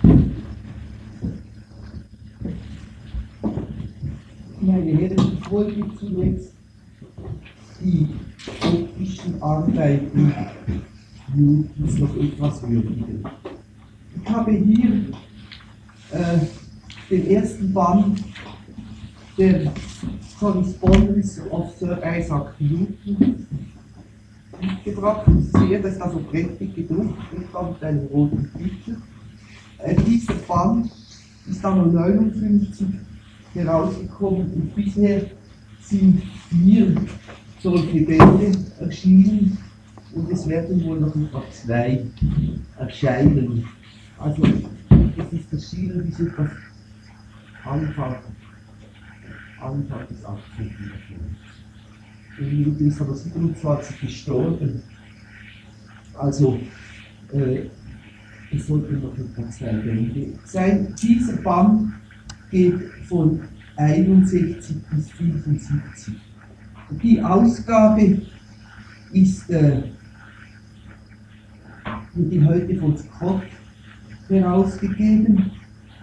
Meine Herren, ich wollte zunächst die optischen Arbeiten Newtons noch etwas würdigen. Ich habe hier den ersten Band der Correspondence of Sir Isaac Newton mitgebracht. Ich sehe, das ist also prächtig gedruckt und mit einem roten Titel. Dieser Band ist dann 1959 herausgekommen und bisher sind 4 solche Bände erschienen und es werden wohl noch etwa 2 erscheinen. Also es ist erschienen bis etwas Anfang des 18. Jahrhunderts. Und Newton ist aber 27 gestorben. Also es sollten noch etwa 2 Bände sein. Dieser Band geht von 61 bis 75. Die Ausgabe ist die heute von Scott herausgegeben.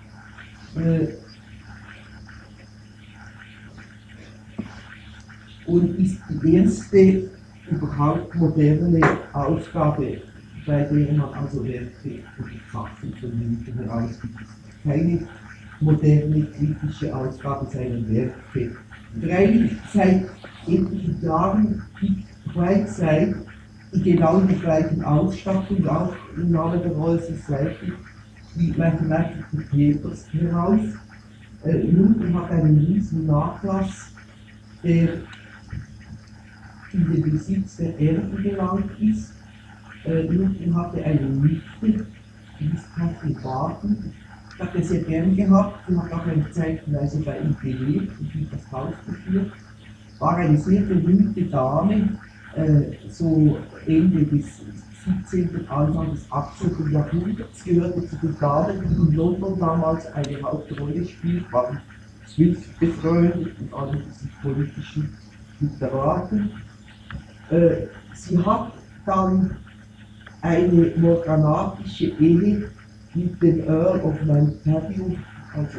Und ist die erste überhaupt moderne Ausgabe, bei der man also Werke und die Kraft von Newton herausgibt. Keine moderne kritische Ausgabe seiner Werke. Freilich seit etlichen Jahren gibt Whiteside in genau der gleichen Ausstattung, auch im Namen der Royal Society, die Mathematical Papers heraus. Newton hat einen riesen Nachlass, der in den Besitz der Erben gelangt ist. Newton hatte eine Nichte, die ist Catherine Barton. Ich habe das sehr gern gehabt, sie hat auch eine Zeitweise bei ihm gelebt und ihm das Haus geführt. War eine sehr berühmte Dame, so Ende des 17., Anfang des 18. Jahrhunderts, gehörte zu den Damen, die in London damals eine Hauptrolle spielt, waren Swift befreundet und alle diesen politischen Literaten. Sie hat dann eine morganatische Ehe mit dem Earl of Montagu, also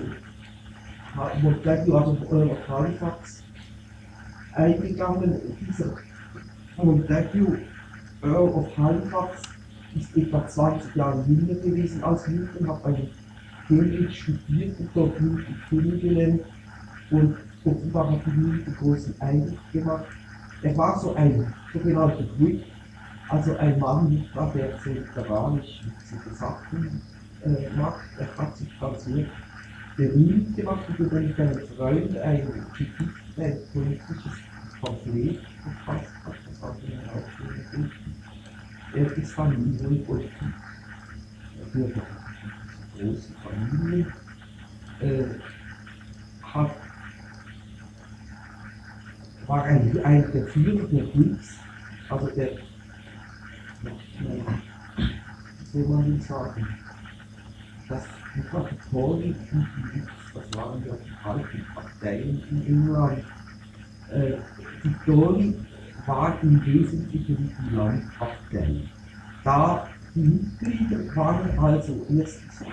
Earl of Halifax, eingegangen. Dieser Montagu, Earl of Halifax, ist etwa 20 Jahre jünger gewesen als Newton, hat bei Cambridge studiert und dort Newton kennengelernt und offenbar hat Newton großen Eindruck gemacht. Er war so ein sogenannter Whig, also ein Mann, der so literarisch witzige Sachen macht. Er hat sich dann sehr berühmt gemacht und über einen Freund ein politisches Pamphlet verfasst hat, das hat ihn herausgegeben. Er ist Familienpolitik, er gehört eine große Familie, war ein der Führer der Whigs, also der, wie soll man sagen, das Tory und die Whigs, das waren ja die alten Parteien in England. Die Tory war im Wesentlichen die Landpartei. Da die Mitglieder waren also erstens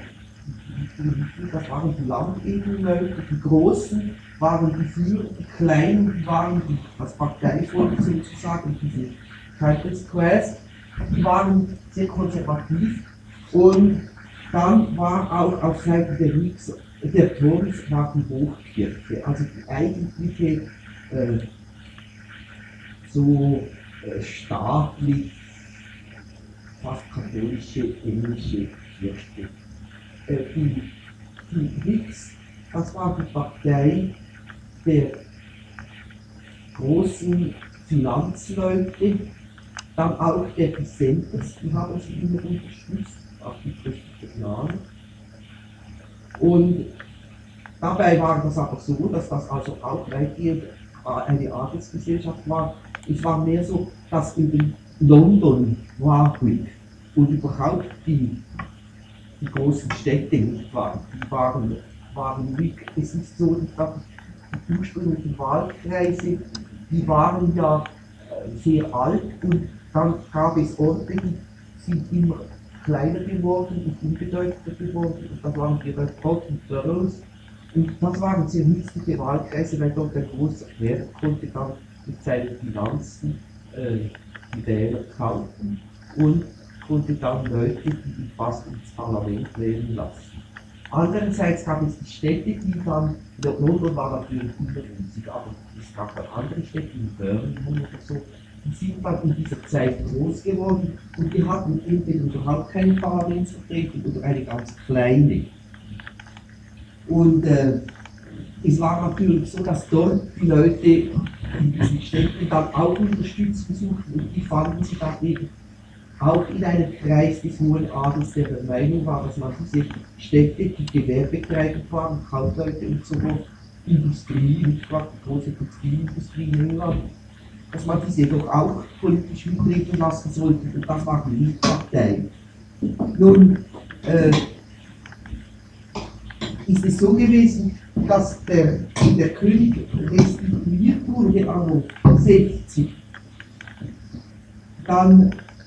das waren die Landedelleute, die Großen waren die Führer, die Kleinen waren das Parteivolk sozusagen, diese Title Squares, die waren sehr konservativ und dann war auch auf Seiten der Whigs, der Tories war die Hochkirche, also die eigentliche staatlich, fast katholische englische Kirche. Die Whigs, das war die Partei der großen Finanzleute, dann auch der Dissenters, die haben sie immer unterstützt, auch die Presbyterianer. Und dabei war das aber so, dass das also auch weitgehend eine Adelsgesellschaft war. Es war mehr so, dass eben London war Whig und überhaupt die großen Städte nicht waren, die waren Whig. Es ist so, dass die ursprünglichen Wahlkreise, die waren ja sehr alt und dann gab es Orte, die sind immer kleiner geworden und unbedeutender geworden. Und da waren wir bei Pott und Burroughs. Und das waren sehr nützliche Wahlkreise, weil dort ein großer Herr konnte dann mit seinen Finanzen die Wähler kaufen und konnte dann Leute, die ihn fast ins Parlament wählen lassen. Andererseits gab es die Städte, die dann, London war natürlich überriesig, aber es gab auch andere Städte, wie Birmingham oder so, die sind dann in dieser Zeit groß geworden und die hatten entweder überhaupt keine Parlamentsvertretung oder eine ganz kleine. Und es war natürlich so, dass dort die Leute in diesen Städten dann auch Unterstützung suchten und die fanden sich dann eben auch in einem Kreis des hohen Adels, der der Meinung war, dass man diese Städte, die Gewerbetreiber waren, Kaufleute und so, Industrie, und zwar die große Textilindustrie in England, dass man diese doch auch politisch mitreden lassen sollte, und das war die Lichtpartei. Nun ist es so gewesen, dass der König restituiert wurde anno 60. Dann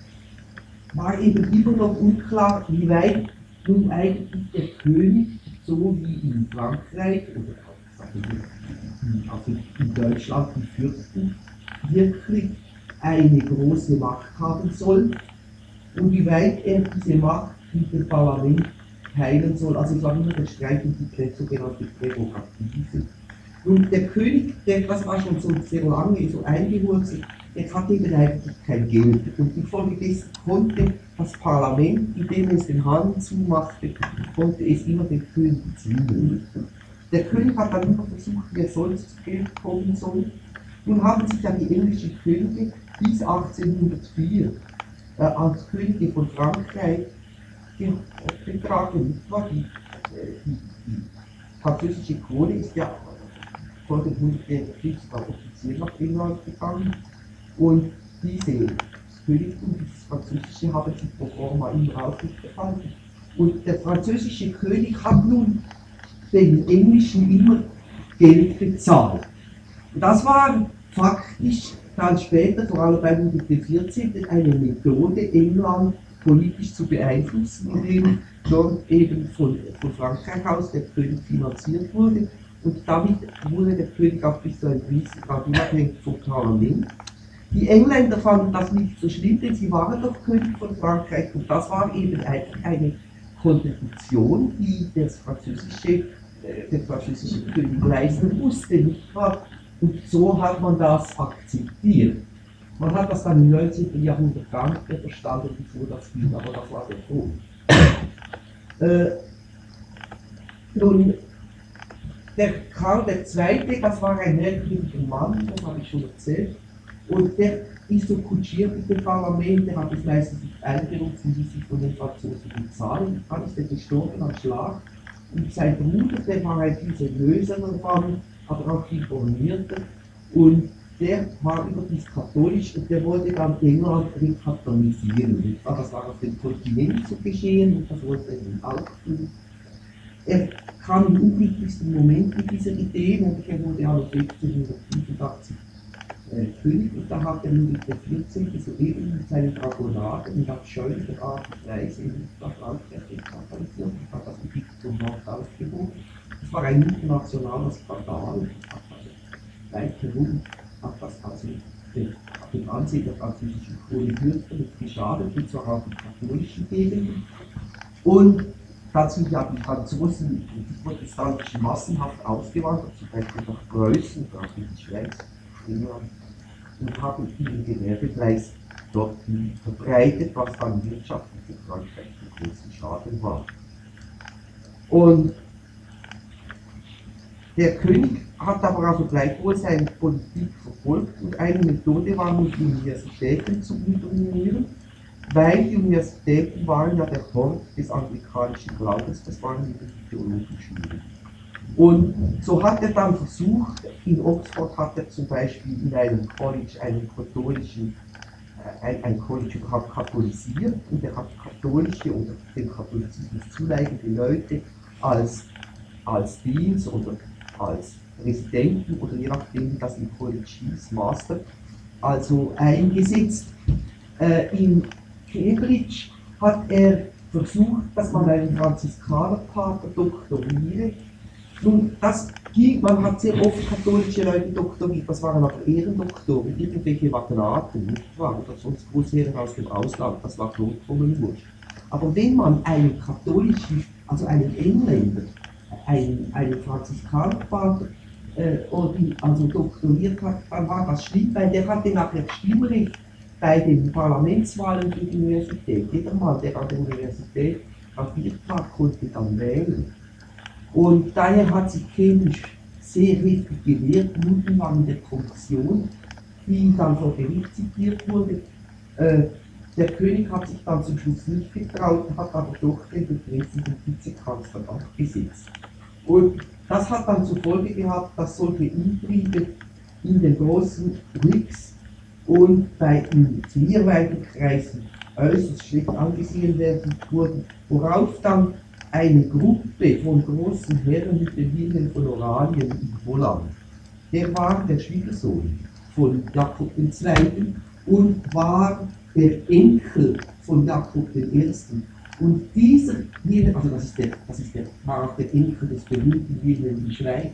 war eben immer noch unklar, wie weit nun eigentlich der König, so wie in Frankreich oder also in Deutschland die Fürsten, wirklich eine große Macht haben soll und wie weit er diese Macht mit dem Parlament teilen soll. Also es war immer der Streit um die sogenannte Prärogative. Und der König, das war schon so sehr lange so eingewurzelt, der hatte eben eigentlich kein Geld. Und infolgedessen konnte das Parlament, indem es den Hahn zumachte, konnte es immer den König zwingen. Der König hat dann immer versucht, wie er sonst zu Geld kommen soll. Nun haben sich dann die englischen Könige bis 1804 als Könige von Frankreich betragen. Die französische Krone ist ja vor dem 100-jährigen Krieg offiziell nach England gegangen und dieses Königtum, dieses französische, haben sich pro forma immer aufrechterhalten. Und der französische König hat nun den englischen immer Geld bezahlt. Und das war faktisch dann später, vor allem bei Ludwig XIV., eine Methode, England politisch zu beeinflussen, indem dort eben von Frankreich aus der König finanziert wurde. Und damit wurde der König auch bis zu einem gewissen Grad unabhängig vom Parlament. Die Engländer fanden das nicht so schlimm, denn sie waren doch König von Frankreich und das war eben eigentlich eine Kontribution, die der französische König leisten musste, nicht wahr? Und so hat man das akzeptiert. Man hat das dann im 19. Jahrhundert gar nicht mehr verstanden, wieso das ging, aber das war der Grund. Nun, der Karl II., das war ein merkwürdiger Mann, das habe ich schon erzählt, und der ist so kutschiert mit dem Parlament, der hat es meistens nicht einberufen, die sich von den Franzosen bezahlen. Dann ist er gestorben am Schlag. Und sein Bruder, der war ein viel seriöserer Mann, aber auch viel formierter. Und der war überdies katholisch und der wollte dann England rekatholisieren. Das war auf dem Kontinent so geschehen und das wollte er nun auch tun. Er kam im unglücklichsten Moment mit dieser Idee, nämlich er wurde anno 1685 König und da hat der Ludwig XIV. Soeben mit seinen Dragonaden in abscheulicher Art und Weise in Frankreich rekatholisiert und hat das Gebiet zum Nord ausgehoben. Das war ein internationaler Skandal, hat also weit herum, hat das also dem Ansehen der französischen Krone fürchterlich geschadet, und zwar auch in katholischen Gegenden. Und dazu haben die Franzosen und die Protestantischen massenhaft ausgewandert, zum Beispiel nach Preußen, auch in die Schweiz, England, und haben ihren Gewerbekreis dort verbreitet, was dann wirtschaftlich für Frankreich einen großen Schaden war. Und der König hat aber also gleichwohl seine Politik verfolgt und eine Methode war, mit Universitäten zu unterminieren, weil die Universitäten waren ja der Hort des anglikanischen Glaubens, das waren die Theologieschulen. Und so hat er dann versucht, in Oxford hat er zum Beispiel in einem College ein College überhaupt katholisiert und er hat katholische oder dem Katholizismus zuneigende Leute als Deans oder als Residenten oder je nachdem, wie das im College hieß, Master, also eingesetzt. In Cambridge hat er versucht, dass man einen Franziskanerpater doktoriere. Nun, das ging, man hat sehr oft katholische Leute doktoriert, das waren aber Ehrendoktoren, irgendwelche Magnaten, nicht wahr? Oder sonst Großherren aus dem Ausland, das war vollkommen wurscht. Aber wenn man einen katholischen, also einen Engländer, einen Franziskanerpater, also doktoriert hat, dann war das schlimm, weil der hatte nachher Stimmrecht bei den Parlamentswahlen für die Universität. Jeder Mann, der an der Universität graviert war, konnte dann wählen. Und daher hat sich Cambridge sehr heftig gewehrt, monatelang in der Kommission, die dann vor Gericht zitiert wurde. Der König hat sich dann zum Schluss nicht getraut, hat aber doch den befristeten Vizekanzler abgesetzt. Und das hat dann zur Folge gehabt, dass solche Intrigue in den großen Whigs und bei den Zivilweitenkreisen äußerst schlecht angesehen werden wurden, worauf dann eine Gruppe von großen Herren mit den Wilhelm von Oranien in Holland, der war der Schwiegersohn von Jakob II. Und war der Enkel von Jakob I. Und dieser Wilhelm, also war auch der Enkel des berühmten Wilhelm Schreiber.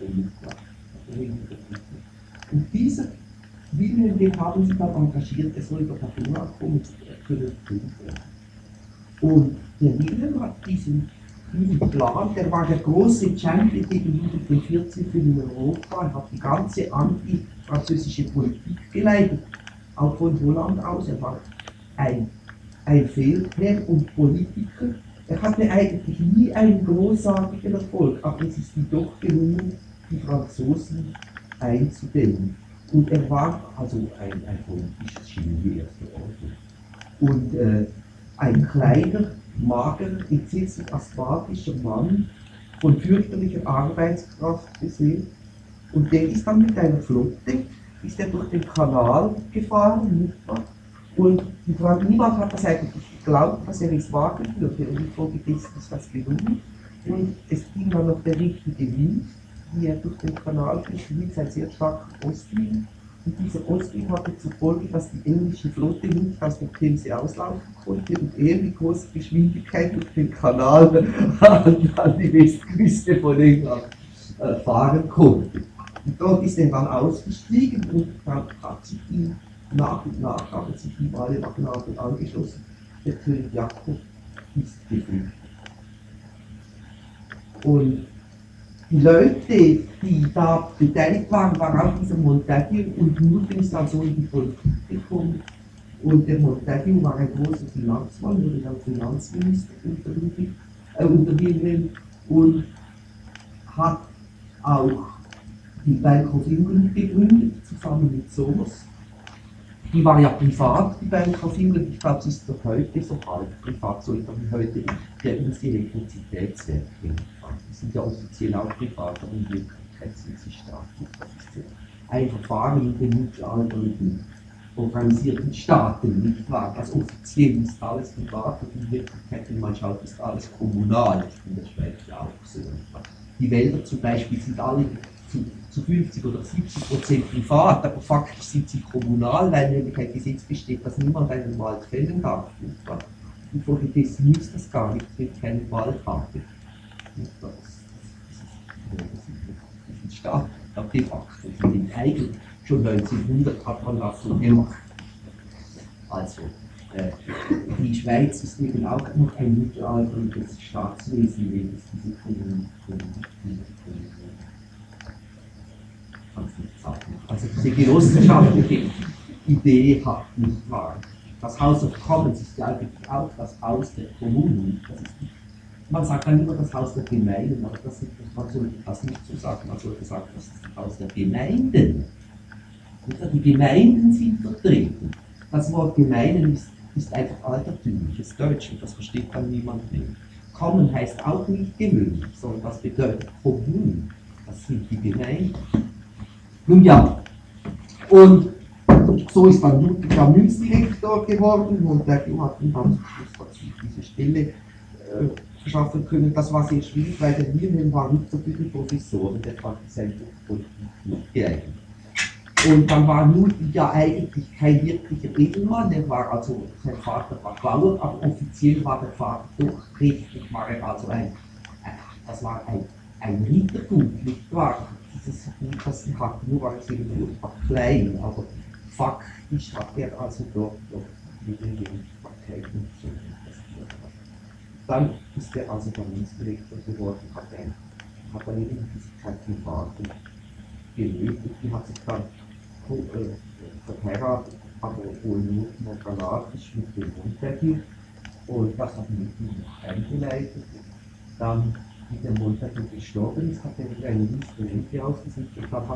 Und dieser Wilhelm, den haben sie dann engagiert, er soll dort nach England kommen zu können. Und der Wilhelm hat diesen Plan, der war der große Champion gegen Ludwig XIV. In Europa, er hat die ganze antifranzösische Politik geleitet, auch von Holland aus. Er war ein Feldherr und Politiker. Er hatte eigentlich nie einen großartigen Erfolg, aber es ist ihm doch gelungen, die Franzosen einzudämmen. Und er war also ein politisches Genie erster Ordnung. Und ein kleiner, magerer, entsetzlich asthmatischer Mann, von fürchterlicher Arbeitskraft gesehen. Und der ist dann mit einer Flotte, ist er durch den Kanal gefahren, nicht wahr? Und niemand hat das eigentlich geglaubt, dass er es wagen würde. Und infolgedessen ist das gelungen. Und es ging dann noch der richtige Wind, wie er durch den Kanal fliegt, ein sehr starker Ostwind. Und dieser Ostwind hatte zur Folge, dass die englische Flotte nicht aus der Themse auslaufen konnte und er mit großer Geschwindigkeit durch den Kanal an die Westküste von England fahren konnte. Und dort ist er dann ausgestiegen und dann hat sich ihm nach und nach haben sich ihm alle Magnaten angeschlossen. Der König Jakob ist geflüchtet. Und die Leute, die da beteiligt waren, waren auch dieser Montagu und Newton ist dann so in die Politik gekommen. Und der Montagu war ein großer Finanzmann, wurde dann Finanzminister unter Wilhelm und hat auch die Bank of England gegründet, zusammen mit Somers. Die war ja privat, die Bank of England, ich glaube, sie ist noch heute so halb privat, so wie heute der Elektrizitätswerke. Die sind ja offiziell auch privat, aber in Wirklichkeit sind sie staatlich. Das ist ja ein Verfahren in den mittelalterlichen organisierten Staaten, nicht wahr? Das offiziell ist alles privat und in Wirklichkeit, wenn man schaut, ist alles kommunal. Das ist in der Schweiz ja auch so. Die Wälder zum Beispiel sind alle zu 50 oder 70% privat, aber faktisch sind sie kommunal, weil nämlich ein Gesetz besteht, dass niemand einen Wald fällen darf. Infolgedessen nützt das gar nicht, wenn ich keinen Wald habe. Das ist ein Staat, de facto. Den Eigel schon 1900 hat man das so gemacht. Also, die Schweiz ist eben auch noch ein mittelalterliches Staatswesen, wenn es diese also diese genossenschaftliche Idee hat, nicht wahr? Das House of Commons ist ja eigentlich auch das Haus der Kommunen. Das ist nicht, man sagt dann immer das Haus der Gemeinden, aber man sollte das nicht so sagen, man sollte sagen, das ist das Haus der Gemeinden. Die Gemeinden sind vertreten. Das Wort Gemeinen ist einfach altertümliches Deutsch und das versteht dann niemand mehr. Common heißt auch nicht gewöhnlich, sondern das bedeutet Kommunen. Das sind die Gemeinden. Nun ja, und so ist dann Ludwig der Münzdirektor geworden und der hat ihm dann diese Stelle verschaffen können. Das war sehr schwierig, weil der Wilhelm war nicht so für die Professoren, der fand seine Politik nicht geeignet. Und dann war Newton ja eigentlich kein wirklicher Edelmann, er war also, sein Vater war Bauer, aber offiziell war der Vater doch rechtlich, war er also das war ein Rittergut, nicht wahr? Dieses Gut, das sie hatten, nur war es eben furchtbar klein, aber faktisch hat er also dort wenig Verteidigung zu. Dann ist er also der Münzdirektor geworden, hat er eben die Kalkulate gelöst, die hat sich dann verheiratet, aber wohl nur monogamisch mit dem Montagu, und das hat Newton eingeleitet. Dann, wie der Montagu gestorben ist, hat er wieder eine Liste Rente ausgesucht, und dann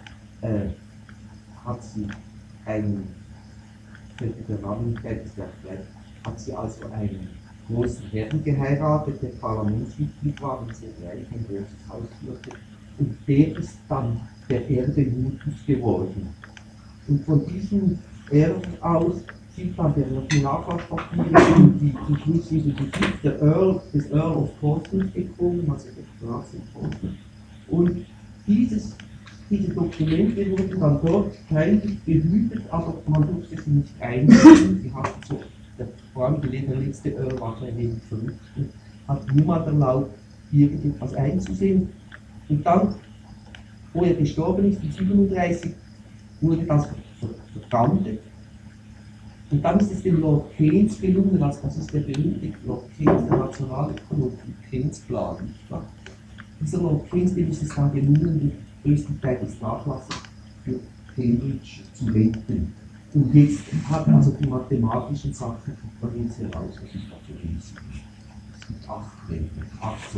hat sie einen, der Name nicht hat sie also einen großen Herrn geheiratet, der Parlamentsmitglied war und sehr reich ein großes Haus führte. Und der ist dann der Erbe Newtons geworden. Und von diesem Erben aus sind dann die Nachlasspapiere, die zum Schluss in die Geschichte des Earl of Portsmouth gekommen, also der Straße Portsmouth. Und diese Dokumente wurden dann dort kleinlich behütet, aber man durfte sie nicht einsehen. Sie hatten so, vor allem der letzte Earl war ein wenig verrückt und hat niemand erlaubt, irgendetwas einzusehen. Und dann, wo er gestorben ist, 1937, wurde das verpfändet. Und dann ist es dem Lord Keynes gelungen, also das ist der berühmte Lord Keynes, der Nationalökonom, Keynes-Plan. Dieser Lord Keynes, dem ist es dann gelungen, die größten Teil des Nachlasses für Cambridge zu wenden. Und jetzt hat er also die mathematischen Sachen von uns heraus, das ist also riesig. Es gibt 8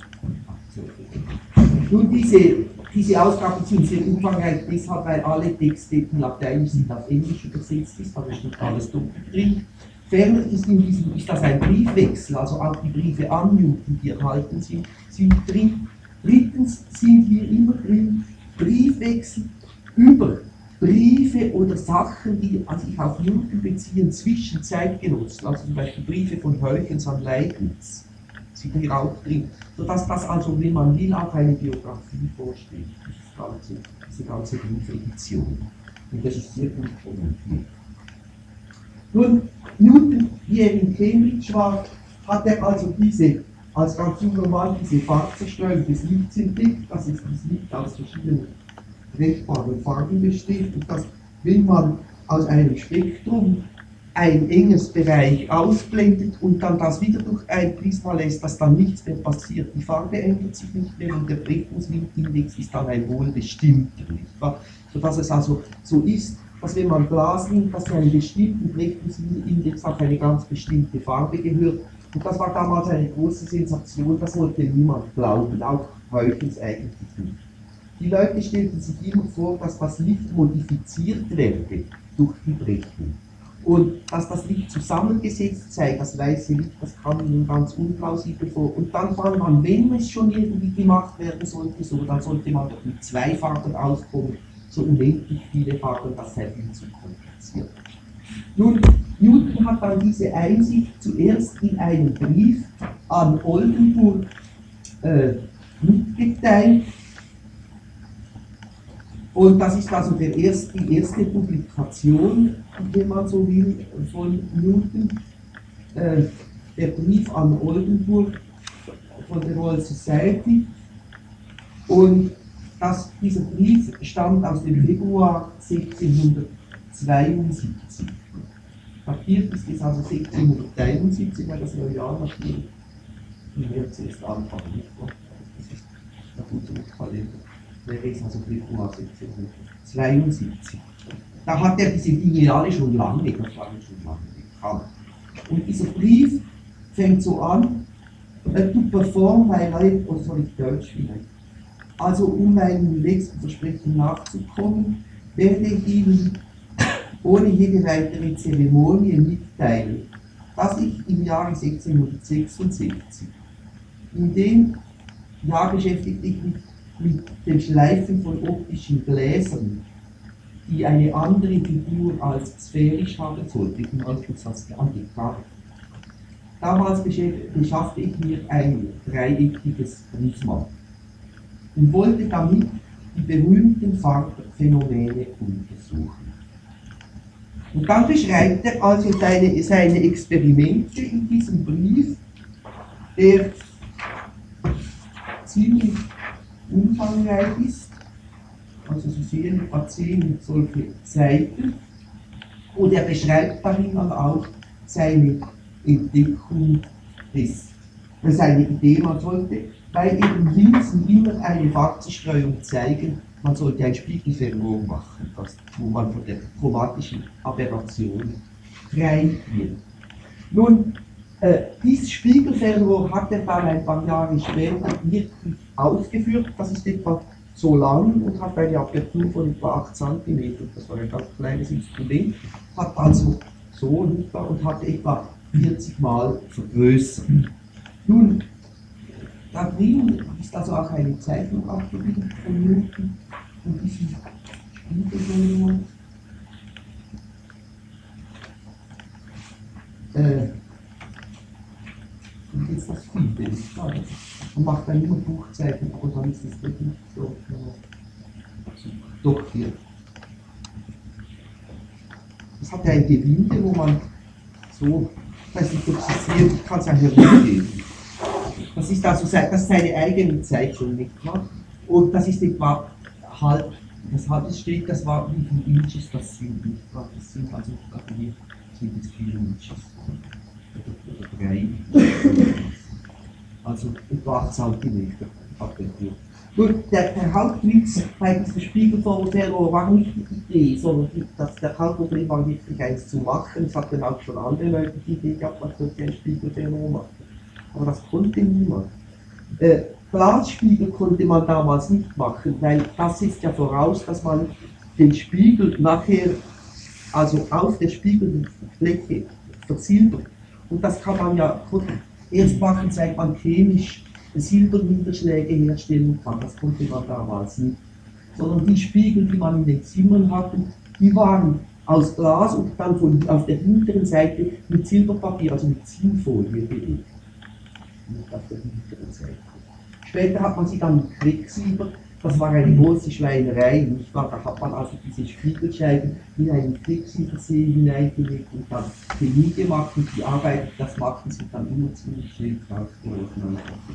solche. Nun, diese Ausgaben sind sehr umfangreich, deshalb, weil alle Texte in Lateinisch sind auf Englisch übersetzt ist, da steht alles doppelt drin. Ferner ist das ein Briefwechsel, also auch die Briefe an Newton, die erhalten sind drin. Drittens sind hier immer drin Briefwechsel über Briefe oder Sachen, die sich auf Newton beziehen, zwischen Zeitgenossen, also zum Beispiel Briefe von Huygens an Leibniz, sind hier auch drin, sodass das also, wenn man will, auch eine Biografie vorstellt, diese ganze Briefedition. Und das ist sehr gut kommentiert. Nun, Newton, wie er in Cambridge war, hat er also als ganz junger Mann diese Farbzerstreuung des Lichts entdeckt, das ist das Licht aus verschiedenen brechbaren Farben besteht, und dass, wenn man aus einem Spektrum ein enges Bereich ausblendet und dann das wieder durch ein Prisma lässt, dass dann nichts mehr passiert. Die Farbe ändert sich nicht mehr und der Brechungsindex ist dann ein wohlbestimmter, nicht wahr? Sodass es also so ist, dass wenn man Glas nimmt, dass zu einem bestimmten Brechungsindex auch eine ganz bestimmte Farbe gehört. Und das war damals eine große Sensation, das wollte niemand glauben, auch Huygens eigentlich nicht. Die Leute stellten sich immer vor, dass das Licht modifiziert werde durch die Brechung. Und dass das Licht zusammengesetzt sei, das weiße Licht, das kam ihnen ganz unplausibel vor. Und dann fand man, wenn es schon irgendwie gemacht werden sollte, so, dann sollte man doch mit 2 Farben auskommen, so unendlich viele Farben, das sei viel zu kompliziert. Nun, Newton hat dann diese Einsicht zuerst in einem Brief an Oldenburg mitgeteilt. Und das ist also die erste Publikation, wenn man so will, von Newton, der Brief an Oldenburg von der Royal Society. Und dieser Brief stammt aus dem Februar 1672. Datiert ist es also 1671, weil das neue Jahr natürlich im März erst anfangen. Das ist der gute Kalender. Wäre es also Februar 1672. Da hat er diese Dinge alle schon lange bekannt. Und dieser Brief fängt so an, to perform my life, oder soll ich Deutsch vielleicht? Also, um meinem letzten Versprechen nachzukommen, werde ich Ihnen ohne jede weitere Zeremonie mitteilen, dass ich im Jahre 1666, in dem Jahr beschäftigte ich mich mit dem Schleifen von optischen Gläsern, die eine andere Figur als sphärisch haben sollte, im Anschluss an Descartes. Damals beschaffte ich mir ein dreieckiges Prisma und wollte damit die berühmten Farbphänomene untersuchen. Und dann beschreibt er also seine Experimente in diesem Brief, der ziemlich umfangreich ist. Also Sie sehen etwa 10 solche Seiten. Und er beschreibt darin dann auch seine Entdeckung seine Idee, man sollte bei eben Linsen immer eine Phasenstreuung zeigen, man sollte ein Spiegelfernrohr machen, wo man von der chromatischen Aberration frei wird. Nun, dieses Spiegelfernrohr hat er dann ein paar Jahre später wirklich ausgeführt, das ist etwa so lang und hat eine Apertur von etwa 8 cm, das war ein ganz kleines Instrument, hat also so nicht wahr, und hat etwa 40 Mal vergrößert. Nun, da drin ist also auch eine Zeichnung abgebildet von Newton und diesen Spiegelfernrohr. Und jetzt das Fünfte ist klar. Man macht dann immer Buchzeiten, aber dann ist es wirklich so. Doch hier. Das hat ja ein Gewinde, wo man so, ich weiß nicht, ob Sie es sehen, ich kann es ja herumgeben. Das ist also das ist seine eigene Zeichnung, nicht wahr? Und das ist etwa halb, das halbe steht, das war wie viele Inches das sind, nicht wahr? Das sind also, hier sind es 4 Inches. Oder 3. Also etwa 8 cm Apertur. Gut, der Hauptwitz bei diesem Spiegelfernrohr war nicht die Idee, sondern der Hauptproblem war wirklich eins zu machen. Es hatten auch schon andere Leute die Idee gehabt, man sollte ein Spiegelfernrohr machen. Aber das konnte niemand. Glasspiegel konnte man damals nicht machen, weil das setzt ja voraus, dass man den Spiegel nachher, also auf der Spiegelfläche versilbert. Und das kann man ja erst machen, seit man chemisch Silberniederschläge herstellen kann. Das konnte man damals nicht. Sondern die Spiegel, die man in den Zimmern hatte, die waren aus Glas und dann auf der hinteren Seite mit Silberpapier, also mit Zinnfolie belegt. Nicht auf der hinteren Seite. Später hat man sie dann mit Quecksilber, das war eine große Schweinerei, nicht wahr? Da hat man also diese Spiegelscheiben in einen Quecksilbersee hineingelegt und dann Chemie gemacht und die Arbeit, das machten sie dann immer ziemlich schnell rausgeworfen.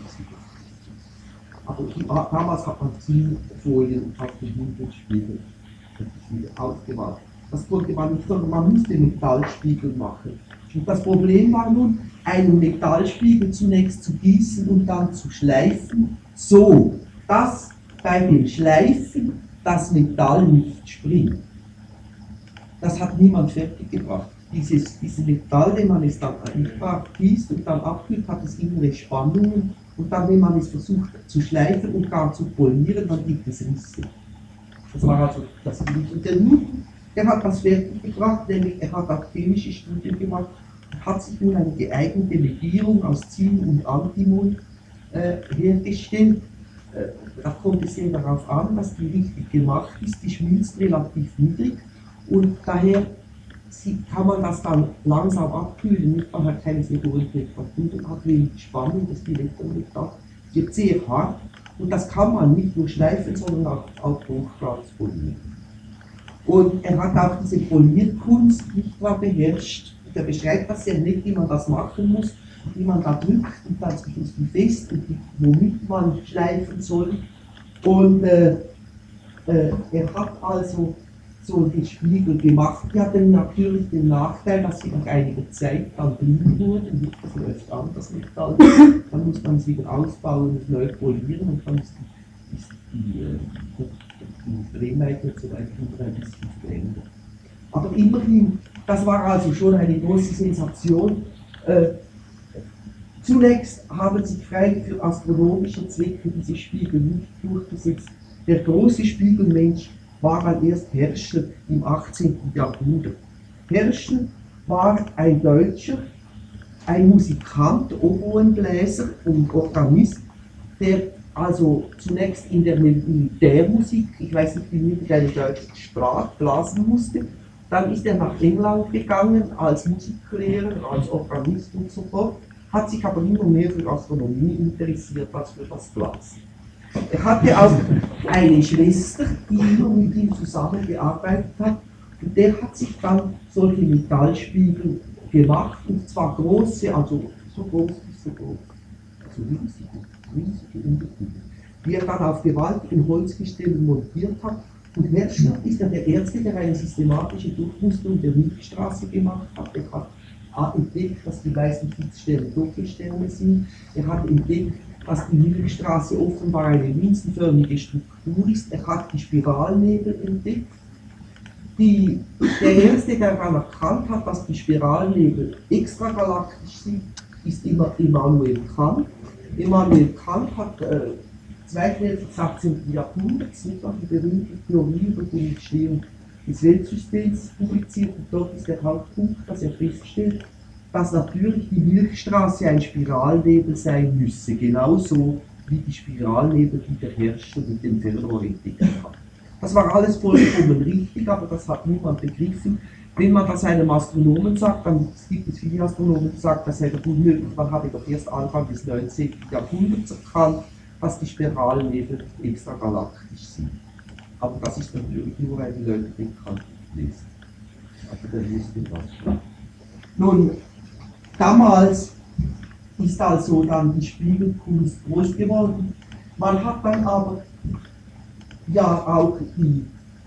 Aber damals hat man Zinnfolien und hat den Hinterspiegel wieder aufgemacht. Das konnte man nicht, sondern man musste Metallspiegel machen. Und das Problem war nun, einen Metallspiegel zunächst zu gießen und dann zu schleifen, so dass bei dem Schleifen das Metall nicht springt. Das hat niemand fertiggebracht. Dieses Metall, wenn man es dann gießt und dann abkühlt, hat es innere Spannungen und dann, wenn man es versucht zu schleifen und gar zu polieren, dann gibt es Risse. Das war also das Licht. Und der Newton, der hat das fertiggebracht, nämlich er hat auch chemische Studien gemacht und hat sich nun eine geeignete Legierung aus Zinn und Antimon hergestellt. Da kommt es sehr darauf an, dass die richtig gemacht ist, die schmilzt relativ niedrig und daher kann man das dann langsam abkühlen, man hat keine sehr hohe Temperatur, hat wenig Spannung, das Elektrometall wird sehr hart und das kann man nicht nur schleifen, sondern auch hochtranspolieren. Und er hat auch diese Polierkunst nicht mal beherrscht, er beschreibt das sehr nett, wie man das machen muss, wie man da drückt und dann zum Schluss wie fest und womit man schleifen soll. Und er hat also so die Spiegel gemacht. Die hatten natürlich den Nachteil, dass sie nach einiger Zeit dann blind wurden. Nicht, das läuft an, das Metall. Dann muss man es wieder ausbauen und neu polieren und dann ist die Drehleiter und so weiter ein bisschen verändert. Aber immerhin, das war also schon eine große Sensation. Zunächst haben sich freilich für astronomische Zwecke diese Spiegel nicht durchgesetzt. Der große Spiegelmensch war dann erst Herschel im 18. Jahrhundert. Herschel war ein Deutscher, ein Musikant, Oboenbläser und Organist, der also zunächst in der Militärmusik, ich weiß nicht, wie nötig eine deutsche Sprache, blasen musste. Dann ist er nach England gegangen als Musiklehrer, als Organist und so fort, hat sich aber immer mehr für Astronomie interessiert als für das Blasen. Er hatte auch eine Schwester, die immer mit ihm zusammengearbeitet hat, und der hat sich dann solche Metallspiegel gemacht, und zwar große, also so groß wie so groß, also riesige Unterschiede, die er dann auf gewaltigen Holzgestellen montiert hat. Und Herschel ist ja der Erste, der eine systematische Durchmusterung der Milchstraße gemacht hat. Er hat entdeckt, dass die meisten Fixsterne Doppelsterne sind. Er hat entdeckt, dass die Milchstraße offenbar eine linsenförmige Struktur ist. Er hat die Spiralnebel entdeckt. Der Erste, der dann erkannt hat, dass die Spiralnebel extragalaktisch sind, ist Immanuel Kant. Immanuel Kant hat zweite Hälfte des 18. Jahrhunderts die berühmte Theorie über die Entstehung des Weltsystems publiziert, und dort ist der Hauptpunkt, dass er feststellt, dass natürlich die Milchstraße ein Spiralnebel sein müsse, genauso wie die Spiralnebel, die der Herrscher mit dem Fernrohr entdeckt hat. Das war alles vollkommen richtig, aber das hat niemand begriffen. Wenn man das einem Astronomen sagt, dann gibt es viele Astronomen, die sagen, das sei doch unmöglich, man habe doch erst Anfang des 19. Jahrhunderts erkannt, dass die Spiralnebel extragalaktisch sind. Aber das ist natürlich nur, weil die Leute den Kant lesen. Also der wusste was. Nun, damals ist also dann die Spiegelkunst groß geworden. Man hat dann aber ja auch die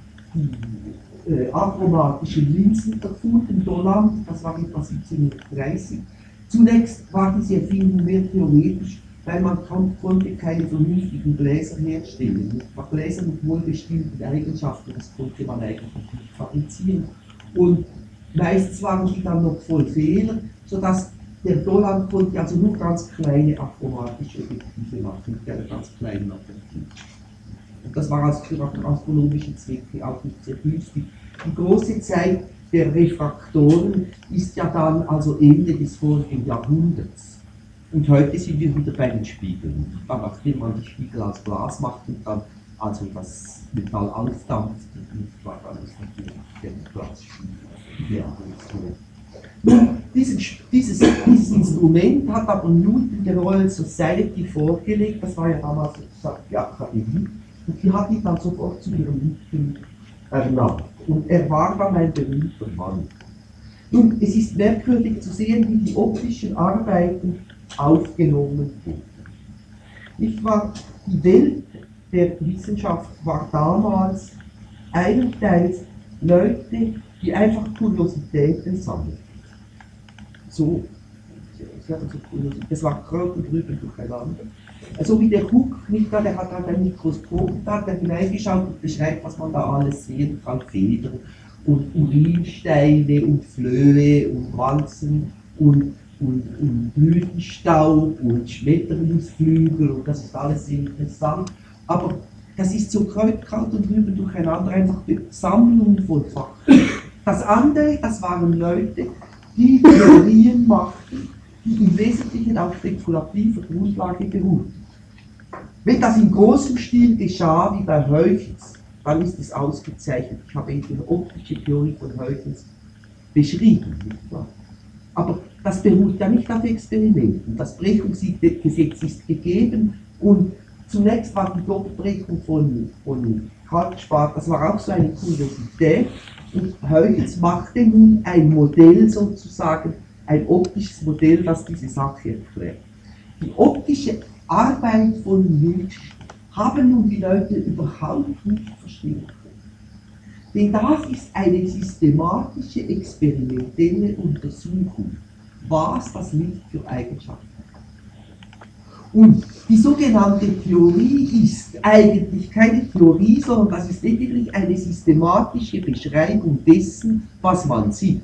achromatischen Linsen erfunden, Dollond, das war etwa 1730. Zunächst war diese Erfindung mehr theoretisch, weil man konnte keine vernünftigen Gläser herstellen. Gläser mit wohlbestimmten Eigenschaften, das konnte man eigentlich nicht fabrizieren. Und meistens waren die dann noch voll Fehler, sodass der Dollond konnte also nur ganz kleine achromatische Objektive machen, mit einer ganz kleinen Objektiv. Und das war also für astronomische Zwecke auch nicht sehr günstig. Die große Zeit der Refraktoren ist ja dann also Ende des vorigen Jahrhunderts. Und heute sind wir wieder bei den Spiegeln. Dann, nachdem man die Spiegel aus Glas macht und dann also das Metall aufdampft, war dann ist natürlich der Glasspiegel. Nun, dieses Instrument hat aber Newton der Royal Society vorgelegt, das war ja damals sozusagen die Akademie, und die hat ihn dann sofort zu ihrem Liebling ernannt. Und er war dann ein berühmter Mann. Nun, es ist merkwürdig zu sehen, wie die optischen Arbeiten aufgenommen wurden. Nicht wahr? Die Welt der Wissenschaft war damals einerseits Leute, die einfach Kuriositäten sammelten. So, das war kreuz und drüben durcheinander. So wie der Hooke, nicht wahr? Der hat halt ein Mikroskop da, der hineingeschaut und beschreibt, was man da alles sehen kann: Federn und Urinsteine und Flöhe und Wanzen und Blütenstaub und Schmetterlingsflügel, und das ist alles sehr interessant. Aber das ist so kreuz und drüben durcheinander, einfach die Sammlung von Fakten. Das andere, das waren Leute, die Theorien machten, die im Wesentlichen auf spekulativer Grundlage beruhten. Wenn das in großem Stil geschah, wie bei Huygens, dann ist es ausgezeichnet. Ich habe eben die optische Theorie von Huygens beschrieben, nicht wahr? Aber das beruht ja nicht auf Experimenten. Das Brechungsgesetz ist gegeben, und zunächst war die Doppelbrechung von Kaltschwarz, das war auch so eine Kuriosität, und Huygens machte nun ein Modell sozusagen, ein optisches Modell, das diese Sache erklärt. Die optische Arbeit von Milch haben nun die Leute überhaupt nicht verstehen können. Denn das ist eine systematische, experimentelle Untersuchung, was das Licht für Eigenschaften hat. Und die sogenannte Theorie ist eigentlich keine Theorie, sondern das ist lediglich eine systematische Beschreibung dessen, was man sieht.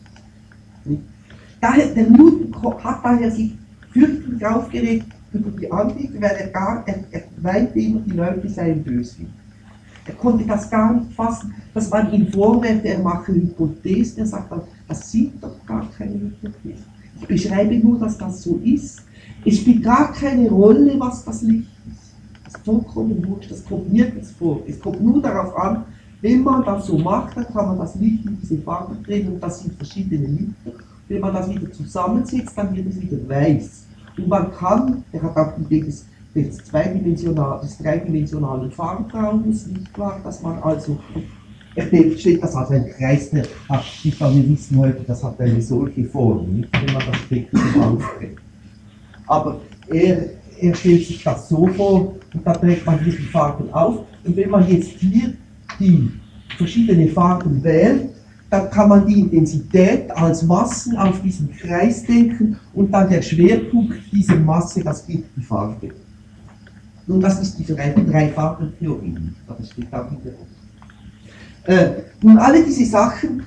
Daher, der Newton hat daher sich fürchterlich aufgeregt über die Angriffe, weil er meinte immer, die Leute seien böswillig. Er konnte das gar nicht fassen, dass man ihm vorwirft, er mache Hypothesen. Er sagt dann, das sind doch gar keine Hypothesen. Ich beschreibe nur, dass das so ist. Es spielt gar keine Rolle, was das Licht ist. Das ist vollkommen wurscht, das kommt nirgends vor. Es kommt nur darauf an, wenn man das so macht, dann kann man das Licht in diese Farbe drehen, und das sind verschiedene Lichter. Wenn man das wieder zusammensetzt, dann wird es wieder weiß. Und man kann, er hat auch die Idee des des dreidimensionalen Farbraumes, nicht wahr, dass man also, er steht das als ein Kreis, der hat, wir wissen heute, das hat eine solche Form, nicht, wenn man das Spektrum aufbringt. Aber er stellt sich das so vor, und da trägt man hier die Farben auf, und wenn man jetzt hier die verschiedenen Farben wählt, dann kann man die Intensität als Massen auf diesen Kreis denken und dann der Schwerpunkt dieser Masse, das gibt die Farbe. Nun, das ist die Drei-Farben-Theorie, das steht auch in der Runde. Nun, alle diese Sachen,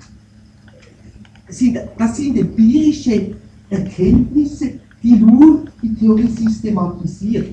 das sind empirische Erkenntnisse, die nur die Theorie systematisiert.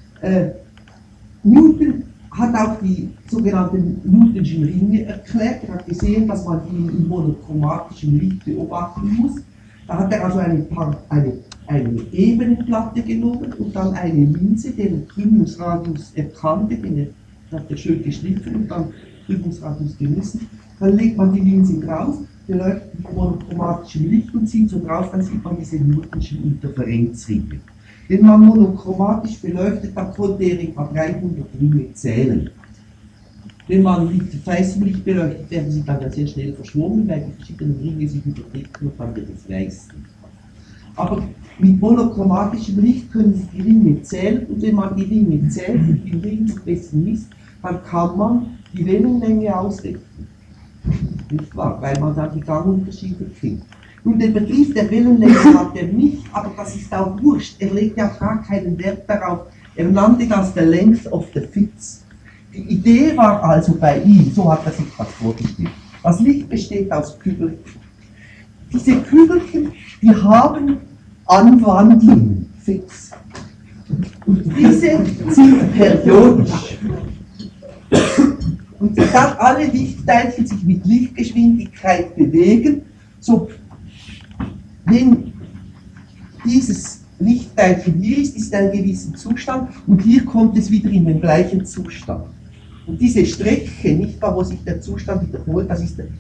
Newton hat auch die sogenannten Newtonschen Ringe erklärt. Er hat gesehen, dass man die in monochromatischem Licht beobachten muss. Da hat er also eine Ebenenplatte genommen und dann eine Linse, deren Krümmungsradius er kannte, den hat er schön geschliffen und dann Krümmungsradius gemessen. Dann legt man die Linse drauf, beleuchtet mit monochromatischem Licht und zieht so drauf, dann sieht man diese Newtonschen Interferenzringe. Wenn man monochromatisch beleuchtet, dann konnte er etwa 300 Ringe zählen. Wenn man mit weißem Licht beleuchtet, werden sie dann ja sehr schnell verschwommen, weil die verschiedenen Ringe sich überdecken und dann wird es weiß. Aber mit monochromatischem Licht können Sie die Ringe zählen, und wenn man die Ringe zählt und die Ringe messen misst, dann kann man die Wellenlänge ausrechnen. Nicht wahr? Weil man dann die Gangunterschiede kennt. Nun, den Begriff der Wellenlänge hat er nicht, aber das ist auch wurscht. Er legt ja gar keinen Wert darauf. Er nannte das the length of the fits. Die Idee war also bei ihm, so hat er sich das vorgestellt. Das Licht besteht aus Kügelchen. Diese Kügelchen, die haben Anwandlungen, Fits. Und diese sind periodisch. Und da alle Lichtteilchen sich mit Lichtgeschwindigkeit bewegen, so wenn dieses Lichtteilchen hier ist, ist ein gewisser Zustand und hier kommt es wieder in den gleichen Zustand. Und diese Strecke, nicht wahr, wo sich der Zustand wiederholt, das ist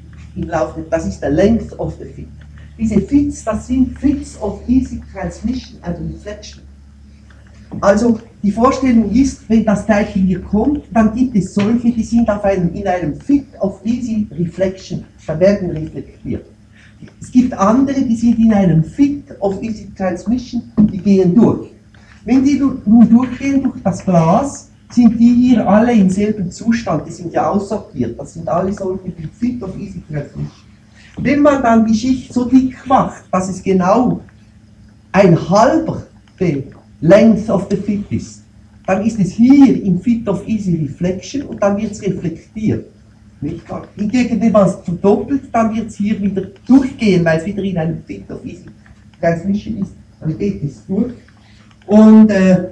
der Length of the Fit. Diese Fits, das sind Fits of Easy Transmission and Reflection. Also die Vorstellung ist, wenn das Teilchen hier kommt, dann gibt es solche, die sind in einem Fit of Easy Reflection, da werden reflektiert. Es gibt andere, die sind in einem Fit of Easy Transmission, die gehen durch. Wenn die nun durchgehen durch das Glas, sind die hier alle im selben Zustand, die sind ja aussortiert, das sind alle solche Fit of Easy Transmission. Wenn man dann die Schicht so dick macht, dass es genau ein halber Length of the Fit ist, dann ist es hier im Fit of Easy Reflection und dann wird es reflektiert. Nicht wahr? Hingegen, wenn man es verdoppelt, dann wird es hier wieder durchgehen, weil es wieder in einem Fit of Easy Transmission ist, dann geht es durch. Und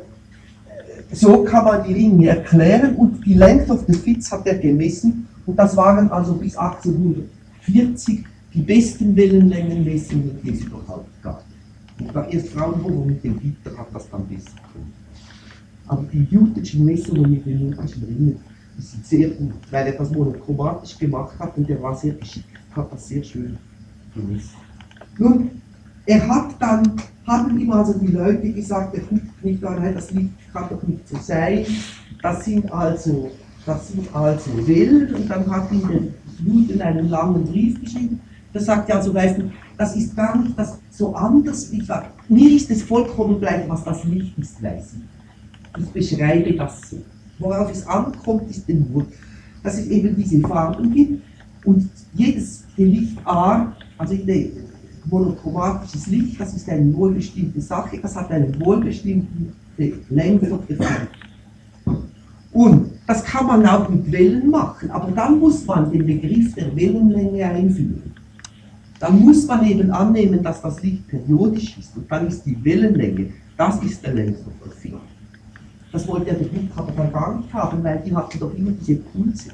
so kann man die Ringe erklären und die Length of the Fits hat er gemessen und das waren also bis 1840 die besten Wellenlängenmessungen, die es überhaupt gab. Und da erst Fraunhofer mit dem Gitter hat das dann besser können. Aber die Newtonschen Messungen mit den Newtonschen Ringen, die sind sehr gut, weil er das monochromatisch gemacht hat und er war sehr geschickt, hat das sehr schön gemessen. Nun, haben ihm also die Leute gesagt, er guckt nicht rein, das Licht kann doch nicht so sein, das sind also Wellen, und dann hat ihm der Newton einen langen Brief geschrieben. Da sagt er also, weißt du, das ist gar nicht das so anders. Mir ist es vollkommen gleich, was das Licht ist, weiß ich. Ich beschreibe das so. Worauf es ankommt, ist nur, dass es eben diese Farben gibt und jedes Lichtart, also monochromatisches Licht, das ist eine wohlbestimmte Sache, das hat eine wohlbestimmte Länge of the Field. Und das kann man auch mit Wellen machen, aber dann muss man den Begriff der Wellenlänge einführen. Dann muss man eben annehmen, dass das Licht periodisch ist und dann ist die Wellenlänge, das ist der Length of the Field. Das wollte der Buchhaber dann gar nicht haben, weil die hatten doch immer diese Pulse.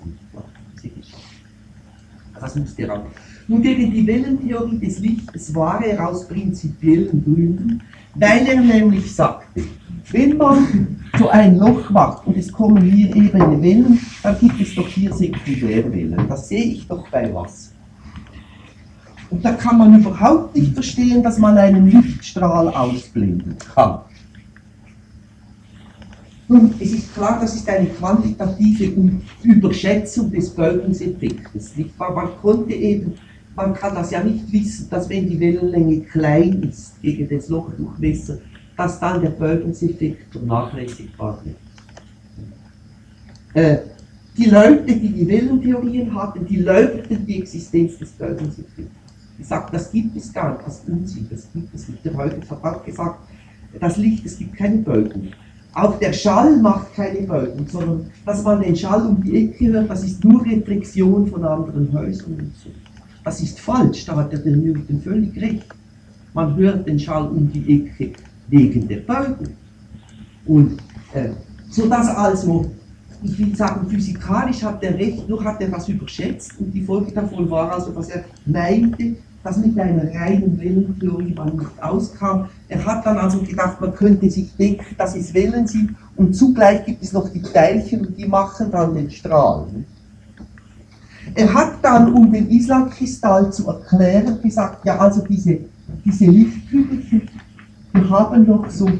Das musste er auch. Nun, gegen die Wellentheorie des Lichtes war er aus prinzipiellen Gründen, weil er nämlich sagte, wenn man so ein Loch macht und es kommen hier ebene Wellen, dann gibt es doch hier Sekundärwellen. Das sehe ich doch bei Wasser. Und da kann man überhaupt nicht verstehen, dass man einen Lichtstrahl ausblenden kann. Nun, es ist klar, das ist eine quantitative Überschätzung des Beugungseffektes. Nicht wahr? Man kann das ja nicht wissen, dass wenn die Wellenlänge klein ist gegen das Lochdurchmesser, dass dann der Beugungseffekt vernachlässigbar wird. Die Leute, die die Wellentheorien hatten, die leugneten die Existenz des Beugungseffekts. Die sagten, das gibt es gar nicht, das ist Unsinn, das gibt es nicht. Der Huygens hat auch gesagt, das Licht, es gibt keine Beugung. Auch der Schall macht keine Beugung, sondern dass man den Schall um die Ecke hört, das ist nur Reflexion von anderen Häusern und so. Das ist falsch, da hat der Newton völlig recht. Man hört den Schall um die Ecke wegen der Beugung. Und sodass also, ich will sagen, physikalisch hat er recht, nur hat er das überschätzt und die Folge davon war also, dass er meinte, dass mit einer reinen Wellentheorie man nicht auskam. Er hat dann also gedacht, man könnte sich denken, dass es Wellen sind und zugleich gibt es noch die Teilchen und die machen dann den Strahl. Er hat dann, um den Islandkristall zu erklären, gesagt, ja also diese Lichtkügelchen, die haben doch so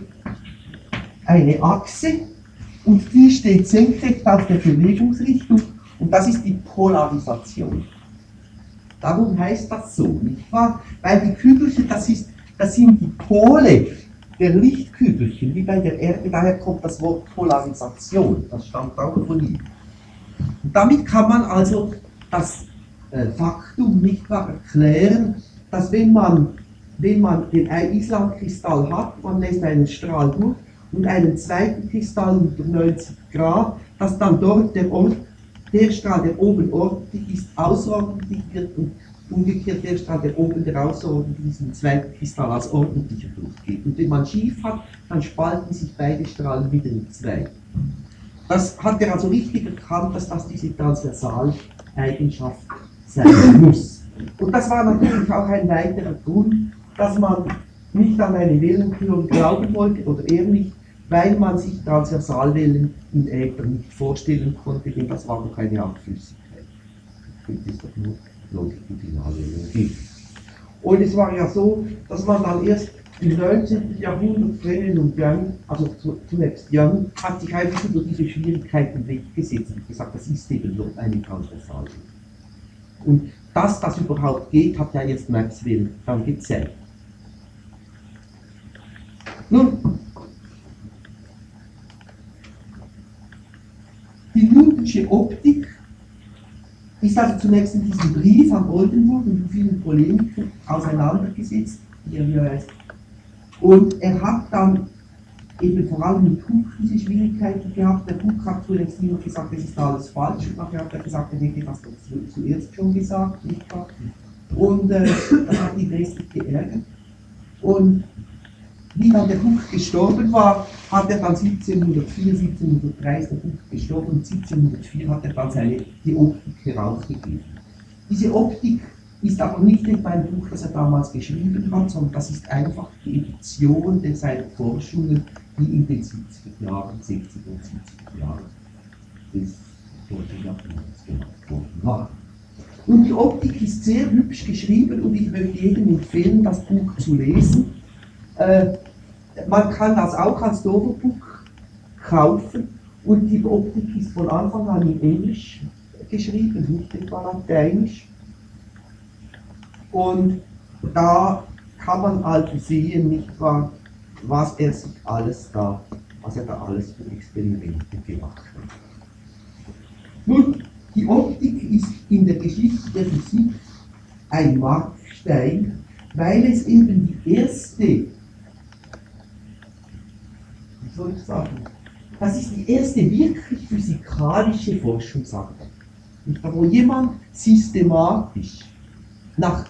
eine Achse und die steht senkrecht auf der Bewegungsrichtung und das ist die Polarisation. Darum heißt das so, nicht wahr? Weil die Kügelchen, das sind die Pole der Lichtkügelchen, wie bei der Erde, daher kommt das Wort Polarisation, das stammt auch von ihm. Und damit kann man also das Faktum nicht wahr erklären, dass wenn man den Islandkristall hat, man lässt einen Strahl durch und einen zweiten Kristall unter 90 Grad, dass dann dort der Strahl, der oben ordentlich ist, außerordentlich wird und umgekehrt der Strahl, der oben der außerordentlich ist, im zweiten Kristall als ordentlicher durchgeht. Und wenn man schief hat, dann spalten sich beide Strahlen wieder in zwei. Das hat er also richtig erkannt, dass das diese Transversaleigenschaft sein muss. Und das war natürlich auch ein weiterer Grund, dass man nicht an eine Wellentheorie glauben wollte, oder eher nicht, weil man sich Transversalwellen in Äther nicht vorstellen konnte, denn das war doch eine Art Flüssigkeit. Es doch nur Longitudinalwellen gibt. Und es war ja so, dass man dann erst im 19. Jahrhundert Fresnel und Young, also zunächst Young, hat sich einfach über diese Schwierigkeiten weggesetzt und gesagt, das ist eben nur eine Transversalwelle. Und dass das überhaupt geht, hat ja jetzt Maxwell dann gezeigt. Nun, die Newtonsche Optik ist also zunächst in diesem Brief an Oldenburg und in vielen Polemiken auseinandergesetzt, wie er heißt. Und er hat dann eben vor allem mit Hooke diese Schwierigkeiten gehabt. Der Hooke hat zunächst immer gesagt, das ist alles falsch, und nachher hat er gesagt, er hätte das doch zuerst schon gesagt, nicht wahr? Und das hat ihn wesentlich geärgert. Und wie dann der Hooke gestorben war, hat er dann 1704, 1703 ist der Hooke gestorben und 1704 hat er dann die Optik herausgegeben. Diese Optik ist aber nicht etwa ein Buch, das er damals geschrieben hat, sondern das ist einfach die Edition seiner Forschungen, die in den 70er Jahren, 60 und 70er Jahren des deutschen Jahrhunderts gemacht worden war. Und die Optik ist sehr hübsch geschrieben und ich möchte jedem empfehlen, das Buch zu lesen. Man kann das auch als Doverbook kaufen und die Optik ist von Anfang an in Englisch geschrieben, nicht etwa Lateinisch. Und da kann man also sehen, nicht wahr, was er da alles für Experimente gemacht hat. Nun, die Optik ist in der Geschichte der Physik ein Markstein, weil es eben die erste, wie soll ich sagen, das ist die erste wirklich physikalische Forschungsarbeit, wo jemand systematisch nach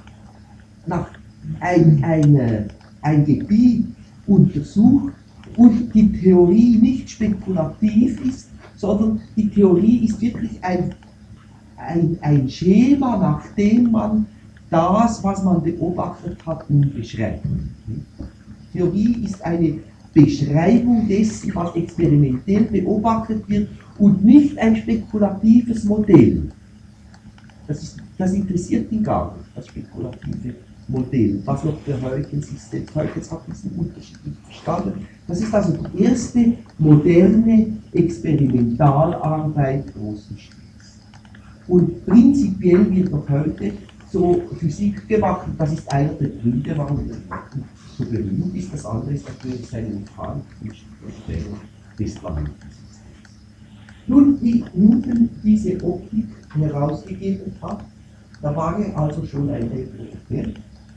ein Gebiet untersucht und die Theorie nicht spekulativ ist, sondern die Theorie ist wirklich ein Schema, nach dem man das, was man beobachtet hat, nun beschreibt. Theorie ist eine Beschreibung dessen, was experimentell beobachtet wird und nicht ein spekulatives Modell. Das interessiert ihn gar nicht, das Spekulative Modell, was noch für Huygens ist. Huygens hat diesen Unterschied nicht verstanden. Das ist also die erste moderne Experimentalarbeit großen Stils. Und prinzipiell wird noch heute so Physik gemacht, und das ist einer der Gründe, warum er so berühmt ist. Das andere ist natürlich seine mechanische Vorstellung des Planetensystems. Nun, wie Newton diese Optik herausgegeben hat, da war er also schon ein älterer.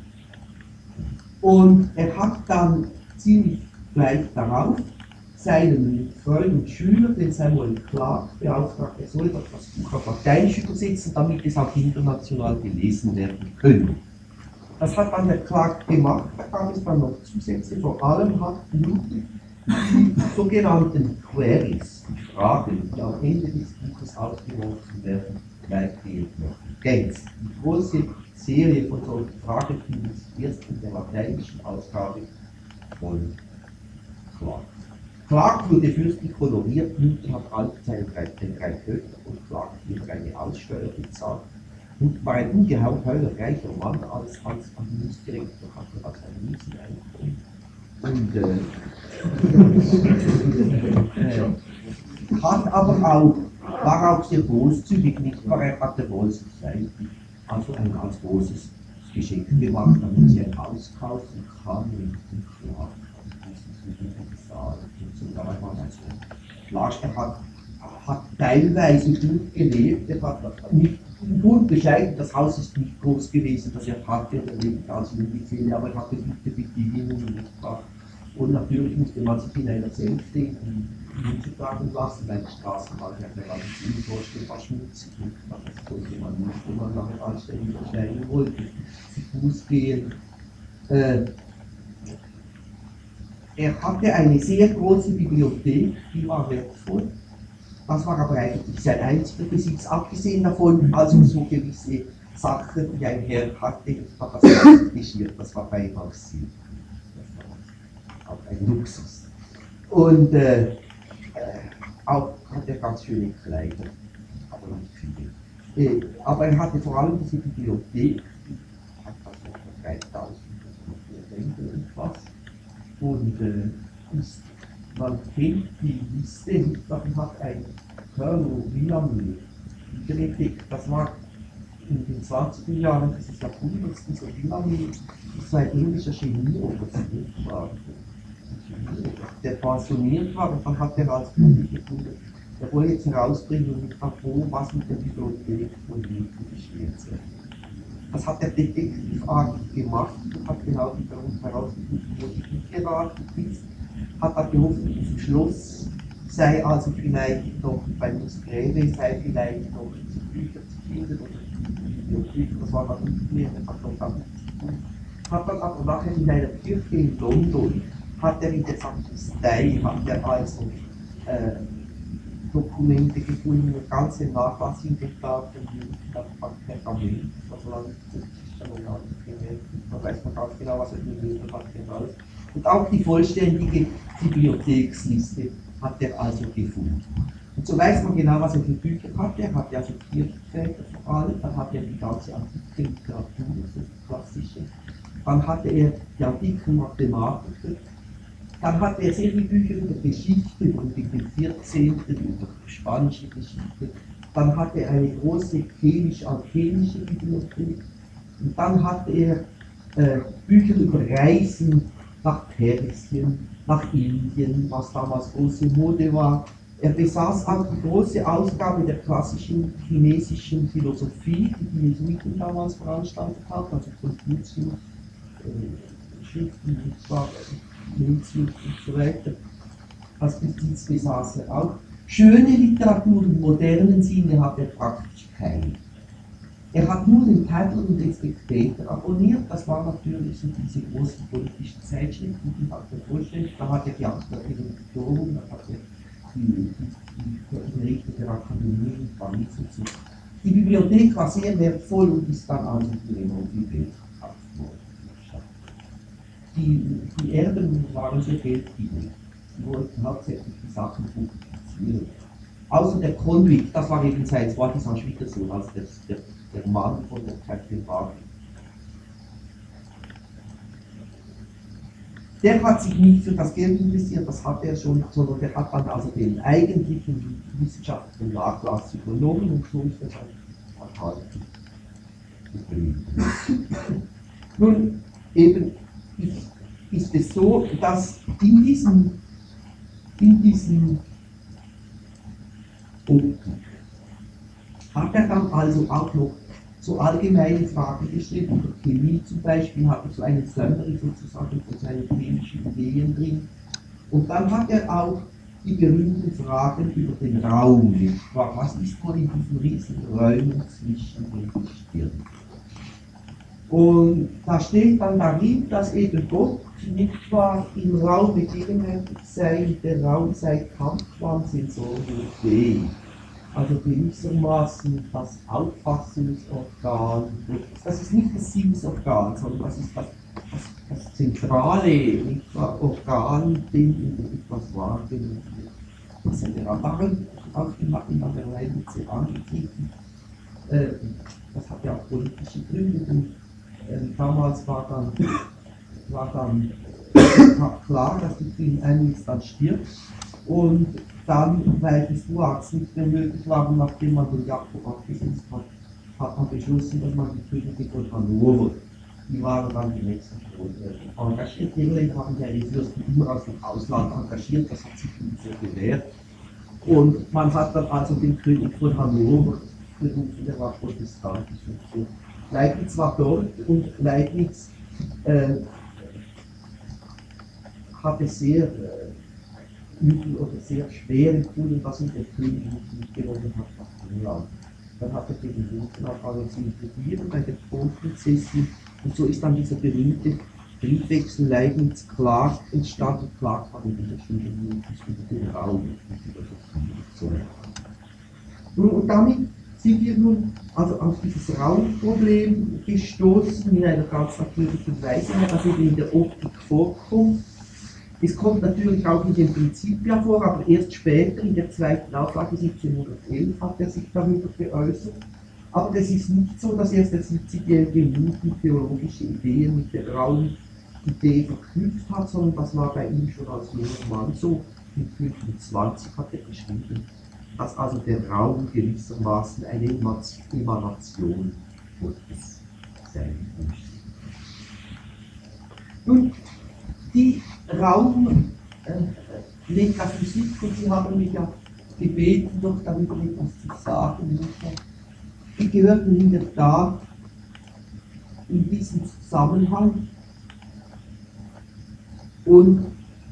Und er hat dann ziemlich gleich darauf seinen Freund und Schüler, den Samuel Clarke, beauftragt, er soll das Buch auf Lateinisch übersetzen, damit es auch international gelesen werden könnte. Das hat dann der Clarke gemacht, da gab es dann noch Zusätze, vor allem hat Newton die sogenannten Queries, die Fragen, die am Ende des Buches ausgeworfen werden, weitgehend noch ergänzt. Die große Serie von solchen Fragen findet sich erst in der lateinischen Ausgabe von Clarke. Clarke wurde fürstlich honoriert, Newton hat alle seine drei Töchter und Clarke wieder eine Aussteuer bezahlt und war ein ungeheuer reicher Mann als Administrator, hatte also ein Rieseneinkommen. Und hat aber auch, war auch sehr großzügig, nicht wahr? Er hatte Rolls also ein ganz großes Geschenk gemacht, damit sie ein Haus kaufen kann und Clarke er hat teilweise gut gelebt, er hat nicht gut bescheiden, das Haus ist nicht groß gewesen, das er hatte, er lebte also ungefähr, aber er hatte gute Bedingungen, nicht wahr? Und natürlich musste man sich in einer Sänfte hinzutragen lassen, weil die Straßenbahn ja gerade ziemlich vorstellbar schmutzig und das konnte man nicht, wenn man nachher anständig besteigen wollte, zu Fuß gehen. Er hatte eine sehr große Bibliothek, die war wertvoll. Das war aber eigentlich sein einziger Besitz, abgesehen davon, also so gewisse Sachen, die ein Herr hatte, hat das nicht geschirrt, das war beimaß Silber. Das war auch ein Luxus. Und auch hatte er ganz schöne Kleider, aber nicht viele. Aber er hatte vor allem diese Bibliothek, die hat also 3000 und was. Und man kennt die Liste, man hat ein Colonel Villamil wiederentdeckt, das war in den 20er Jahren dieses Jahrhunderts, dieser Villamil ist ein englischer Chemieoffizier war, der pensioniert war und dann hat er als Kunde gefunden, er wollte jetzt herausbringen und was mit der Bibliothek von Newton geschehen soll. Das hat der detektivartig gemacht und hat genau herausgefunden, wo die geraten ist, hat dann gehofft, in diesem Schloss sei also vielleicht noch bei uns Gräbe, sei vielleicht noch diese Bücher zu finden oder die Bibliothek, das war dann nicht mehr, das hat noch gar nichts zu tun. Hat dann aber nachher in einer Kirche in London, hat er in der Sakristei, hat er also Dokumente gefunden, eine ganze Nachlassinventar von Pergament, was man da weiß man ganz genau, was er gelesen hat. Und auch die vollständige Bibliotheksliste hat er also gefunden. Und so weiß man genau, was er für Bücher hatte. Er hatte also Kirchenväter vor allem, dann hatte er die ganze antike Literatur, das klassische. Dann hatte er die antiken Mathematiker. Dann hatte er sehr viele Bücher über Geschichte, über den 14., über spanische Geschichte. Dann hatte er eine große chemisch-alchemische Bibliothek. Und dann hatte er Bücher über Reisen nach Persien, nach Indien, was damals große Mode war. Er besaß auch die große Ausgabe der klassischen chinesischen Philosophie, die die Jesuiten damals veranstaltet haben, also Konfuzius, Schriften, Mencius und so weiter. Als Justiz besaß er auch. Schöne Literatur im modernen Sinne hat er praktisch keine. Er hat nur den Titel und den Spectator abonniert, das war natürlich so diese großen politischen Zeitschriften, die hat er vollständig, da hat er die Ausbildung Diktorum, da hat er die Richter der Akademie in Paris und so. Die Bibliothek war sehr wertvoll und ist dann also für die Welt verkauft worden. Die Erben waren sehr geldgierig, sie wollten hauptsächlich die Sachen publizieren. Außer der Convict, das war eben sein zweites Schwiegersohn, als der Mann von der Captain Barkley. der hat sich nicht für das Geld interessiert, das hat er schon, sondern der hat dann also den eigentlichen wissenschaftlichen Nachlass übernommen und so ist er dann erhalten. Nun, eben ist es so, dass in diesem Optik hat er dann also auch noch so allgemeine Fragen gestellt, über Chemie zum Beispiel, hat er so eine Summary sozusagen von seinen chemischen Ideen drin. Und dann hat er auch die berühmten Fragen über den Raum, nicht wahr? Was ist wohl in diesen riesigen Räumen zwischen den Stirn? Und da steht dann darin, dass eben Gott nicht wahr im Raum gegenwärtig sei, der Raum sei kampfsensorisch. Also gewissermaßen das Auffassungsorgan, das ist nicht das Sinnesorgan, sondern das ist das zentrale nicht wahr, Organ, dem etwas wahrgenommen wird. Das hat er auch in der Leibniz angetreten. Das hat ja auch politische Gründe. Und damals war dann klar, dass die Queen Anne's dann stirbt. Und dann, weil die Stuarts nicht mehr möglich waren, nachdem man den Jakob abgesetzt hat, hat man beschlossen, dass man die Könige von Hannover, die waren dann die nächsten engagiert. Die Engländer haben ja die Fürsten immer aus dem Ausland engagiert, das hat sich ihnen sehr bewährt. Und man hat dann also den König von Hannover berufen, der war protestantisch und so. Leibniz war dort und Leibniz hatte sehr übel oder sehr schwer empfunden, dass ihn der König nicht mitgenommen hat nach England. Dann hat er den Guten angefangen zu interessieren bei der Kronprinzessin und so ist dann dieser berühmte Briefwechsel Leibniz Clark entstanden. Clark war in der Schule über den Raum und damit sind wir nun also auf dieses Raumproblem gestoßen in einer ganz natürlichen Weise, das eben in der Optik vorkommt. Es kommt natürlich auch in den Prinzipien vor, aber erst später, in der zweiten Auflage 1711, hat er sich darüber geäußert. Aber es ist nicht so, dass erst der 70-jährige Newton theologische Ideen mit der Raumidee verknüpft hat, sondern das war bei ihm schon als junger Mann so. Mit 25 hat er geschrieben, dass also der Raum gewissermaßen eine Emanation Gottes sein muss. Nun, die Raummetaphysik, und Sie haben mich ja gebeten, doch darüber etwas zu sagen, die gehörten in der Tat in diesen Zusammenhang und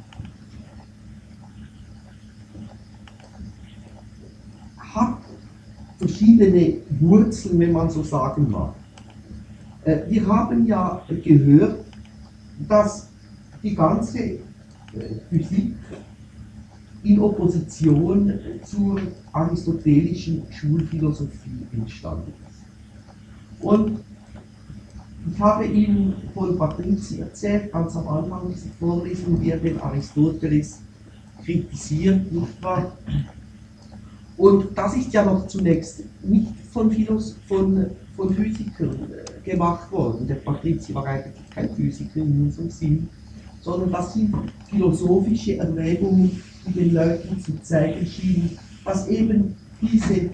hat verschiedene Wurzeln, wenn man so sagen mag. Wir haben ja gehört, dass die ganze Physik in Opposition zur aristotelischen Schulphilosophie entstanden ist. Und ich habe Ihnen von Patrizii erzählt, ganz am Anfang dieser Vorlesung, wie er den Aristoteles kritisiert, nicht wahr? Und das ist ja noch zunächst nicht von Physikern gemacht worden. Der Patrizii war eigentlich kein Physiker in unserem Sinn, sondern das sind philosophische Erwägungen, die den Leuten zu zeigen schienen, dass eben diese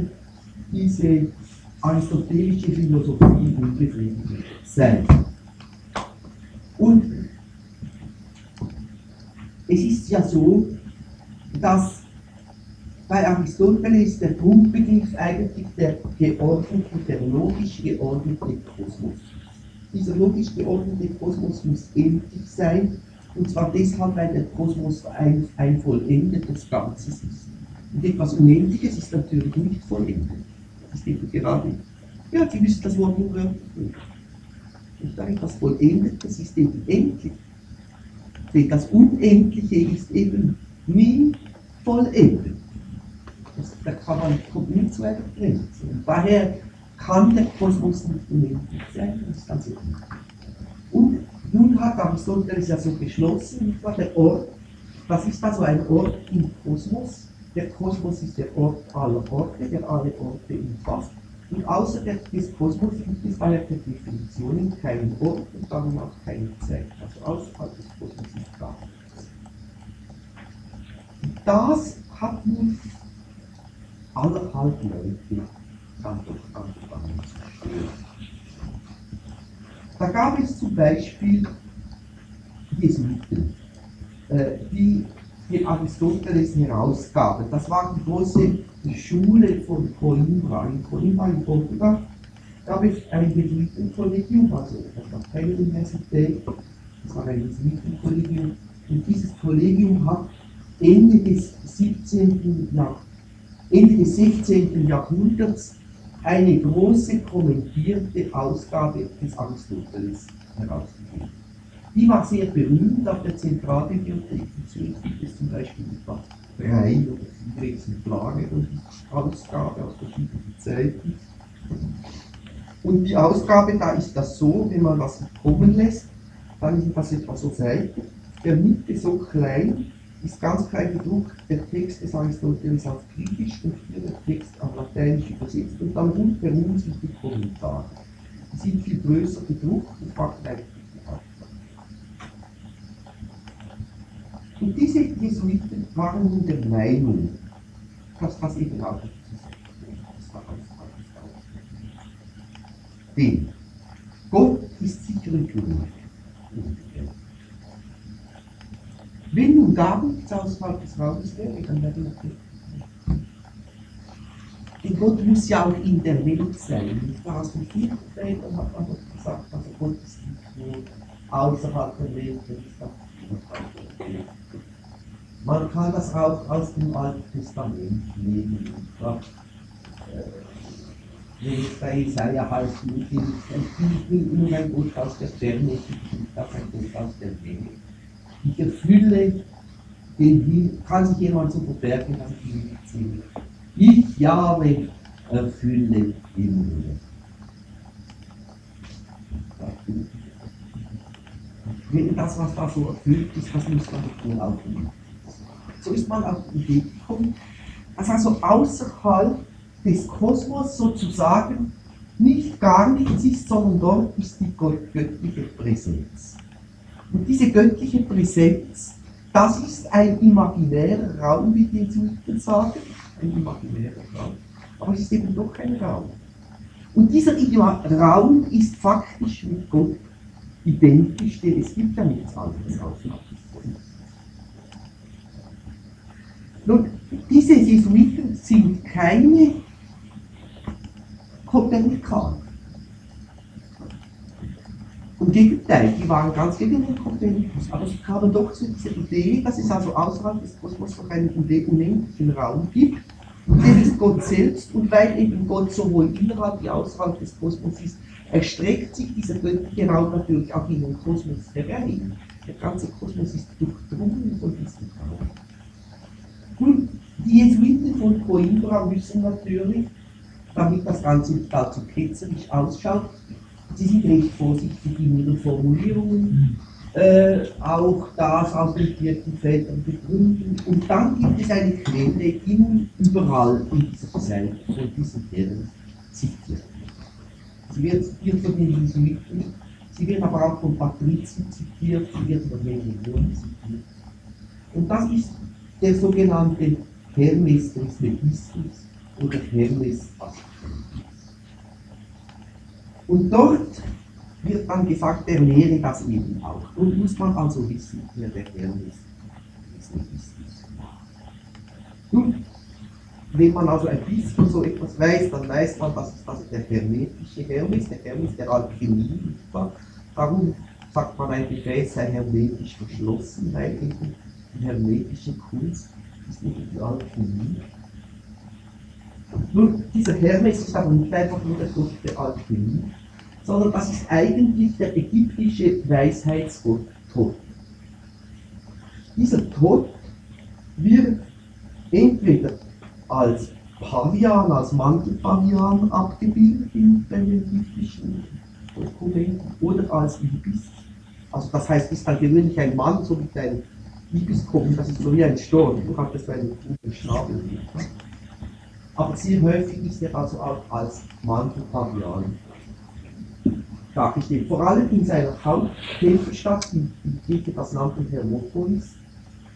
aristotelische Philosophie unbefriedigend sei. Und es ist ja so, dass bei Aristoteles der Grundbegriff eigentlich der geordnete, der logisch geordnete Kosmos. Dieser logisch geordnete Kosmos muss endlich sein, und zwar deshalb, weil der Kosmos ein vollendetes Ganzes ist. Und etwas Unendliches ist natürlich nicht vollendet. Das ist eben gerade, ja, Sie müssen das Wort nur hören. Nicht etwas Vollendetes ist eben endlich. Denn das Unendliche ist eben nie vollendet. Da kommt nie zu einer Grenze. Und daher kann der Kosmos nicht unendlich sein, das ist ganz richtig. Und nun hat Aristoteles ja so beschlossen, der Ort, das ist also ein Ort im Kosmos. Der Kosmos ist der Ort aller Orte, der alle Orte umfasst. Und außer des Kosmos gibt es daher per Definition keinen Ort und darum auch keine Zeit. Also außerhalb des Kosmos das hat nun allerhalb Leute dann doch angefangen zu stören. Da gab es zum Beispiel Jesuiten, die den Aristoteles herausgaben. Das war die große Schule von Coimbra. In Coimbra in Portugal gab es ein Jesuitenkollegium, also das war keine Universität, das war ein Jesuitenkollegium. Und dieses Kollegium hat Ende des 16. Jahrhunderts eine große kommentierte Ausgabe des Aristoteles herausgegeben. Die war sehr berühmt. Auf der Zentralbibliothek in Zürich gibt es zum Beispiel etwa 3 oder 4 Exemplare von dieser Ausgabe aus verschiedenen Zeiten. Und die Ausgabe, da ist das so, wenn man das kommen lässt, dann ist das etwa so Seiten. Der Mitte so klein, ist ganz klein gedruckt, der Text des Aristoteles auf Griechisch und hier der Text auf Lateinisch übersetzt und dann rundherum sind die Kommentare. Die sind viel größer gedruckt und macht eigentlich die Aufgabe. Und diese Jesuiten waren nun der Meinung, dass das eben auch nicht das war denn Gott ist sicher gerufen. Wenn nun gar nichts außerhalb des Raumes wäre, dann wäre Gott. Denn Gott muss ja auch in der Welt sein. Nicht wahr? Aus den Kirchenvätern hat man doch gesagt, also Gott ist nicht nur außerhalb der Welt, wenn es da man kann das auch aus dem Alten Testament nehmen. Wenn es bei Jesaja heißt, ich bin nur ein Gott aus der Ferne, ich bin auch ein Gott aus der Nähe. Ich erfülle den Himmel, kann sich jemand so verbergen, dass ich ihn nicht sehe. Ich, Jahwe, erfülle den Himmel. Wenn das, was da so erfüllt ist, das muss man doch wohl auch nicht. So ist man auf die Idee gekommen, dass also außerhalb des Kosmos sozusagen nicht gar nichts ist, sondern dort ist die göttliche Präsenz. Und diese göttliche Präsenz, das ist ein imaginärer Raum, wie die Jesuiten sagen, ein imaginärer Raum, aber es ist eben doch ein Raum. Und dieser Raum ist faktisch mit Gott identisch, denn es gibt ja nichts anderes außerhalb des Kosmos. Nun, diese Jesuiten sind keine Kopernikaner. Im Gegenteil, die waren ganz gegen den Kopernikus, aber sie kamen doch zu dieser Idee, dass es also außerhalb des Kosmos noch einen unendlichen Raum gibt, der ist Gott selbst, und weil eben Gott sowohl innerhalb wie außerhalb des Kosmos ist, erstreckt sich dieser göttliche Raum natürlich auch in den Kosmos herein. Der ganze Kosmos ist durchdrungen von diesem Raum. Und die Jesuiten von Coimbra müssen natürlich, damit das Ganze nicht allzu ketzerisch ausschaut, sie sind recht vorsichtig in ihren Formulierungen, auch das aus den Kirchenvätern begründen. Und dann gibt es eine Quelle, die nun überall in dieser Zeit von diesen Herren zitiert. Sie wird zitiert von den Jesuiten, sie wird aber auch von Patrizen zitiert, sie wird von den Religionen zitiert. Und das ist der sogenannte Hermes Trismegistus oder Hermes Asclepius. Und dort wird dann gesagt, er lehre das eben auch. Und muss man also wissen, wer der Hermes Trismegistus war. Nun, wenn man also ein bisschen so etwas weiß, dann weiß man, das ist also der hermetische Hermes, der Hermes der Alchemie. Darum sagt man, ein Gefäß sei hermetisch verschlossen, weil eben die hermetische Kunst ist eben die Alchemie. Nun, dieser Hermes ist aber nicht einfach nur der Gott der Alchemie, sondern das ist eigentlich der ägyptische Weisheitsgott Thoth. Dieser Thoth wird entweder als Pavian, als Mantelpavian abgebildet in den ägyptischen Dokumenten oder als Ibis. Also das heißt, ist dann gewöhnlich ein Mann, so mit einem Ibiskopf, das ist so wie ein Storch, du hast so einen guten Schnabel. Aber sehr häufig ist er also auch als Mantelpavian dargestellt. Vor allem in seiner Haupttempelstadt, die Kirche, das nannten Hermopolis,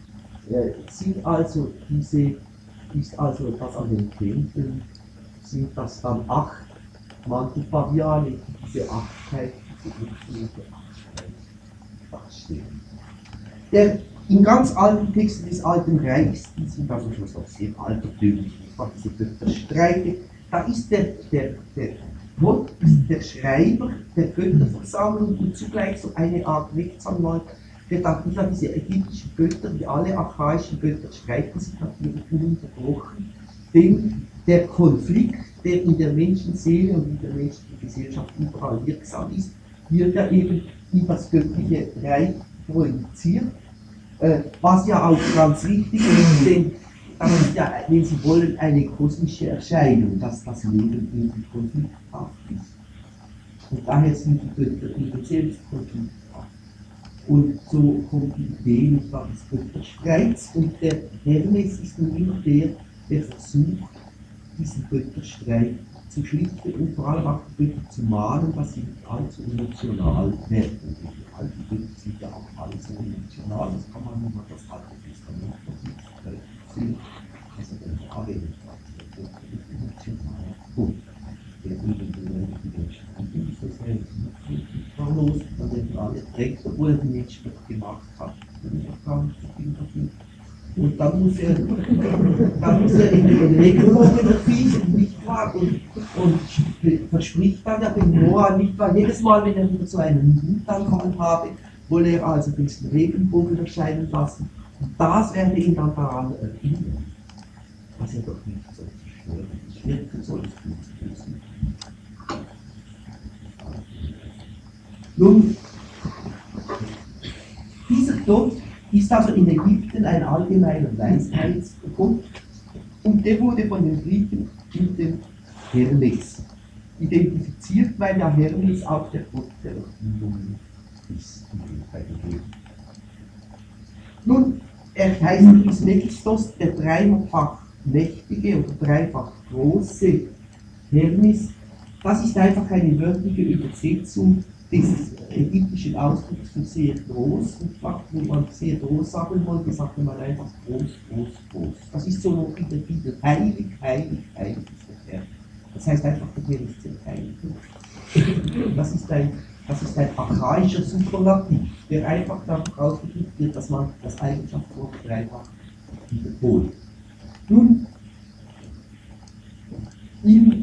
sind also diese, ist also das an den Tempeln, sind das dann 8 Mantupaviane, diese 8 diese absolute 8 darstellen. In ganz alten Texten des Alten Reichs, die sind also schon so sehr altertümlich, diese Götterstreite, da ist der Gott ist der Schreiber der Götterversammlung und zugleich so eine Art Rechtsanwalt, der dann wieder diese ägyptischen Götter, wie alle archaischen Götter, streiten sich natürlich ununterbrochen, denn der Konflikt, der in der Menschenseele und in der menschlichen Gesellschaft überall wirksam ist, wird ja eben in das göttliche Reich projiziert, was ja auch ganz richtig ist, denn das ist ja, wenn Sie wollen, eine kosmische Erscheinung, dass das Leben irgendwie konflikthaft ist. Und daher sind die Götter eben selbst konflikthaft. Und so kommt die Idee nicht wahr, des Götterstreits, und der Hermes ist nun immer der versucht, diesen Götterstreit zu schlichten und vor allem auch die Götter zu mahnen, dass sie nicht allzu emotional werden. All die Götter sind ja auch alle so emotional, das kann man nur das Alte Testament sehen. Also der Frage ist, der Gott ist emotional. Gut, der eben die Menschen ist das nicht harmlos, dass er alle trägt, obwohl er den Menschen noch gemacht hat. Das ist auch gar nicht so viel dafür. Und dann muss er in den Regenbogen erfießen, nicht wahr? Und verspricht dann ja dem Noah, nicht wahr? Jedes Mal, wenn er wieder so einen Wutanfall habe, wolle er also diesen Regenbogen erscheinen lassen. Und das werde ihn dann daran erinnern, dass er doch nicht so zerstörerisch wirken soll. Nun, dieser Gott ist also in Ägypten ein allgemeiner Weisheitsgott und der wurde von den Griechen mit dem Hermes identifiziert, weil ja Hermes auch der Gott der Erfindungen ist. Nun, er heißt Trismegistos, der dreifach mächtige oder dreifach große Hermes. Das ist einfach eine wörtliche Übersetzung des ägyptischen Ausdrucks für sehr groß, und wenn man sehr groß sagen wollte, sagte man einfach groß, groß, groß. Das ist so noch in der Bibel, heilig, heilig, heilig ist der Herr. Das heißt einfach, der Herr ist sehr heilig. Das ist ein archaischer Superlativ, der einfach darauf ausgedrückt wird, dass man das Eigenschaftswort dreifach wiederholt. Nun, im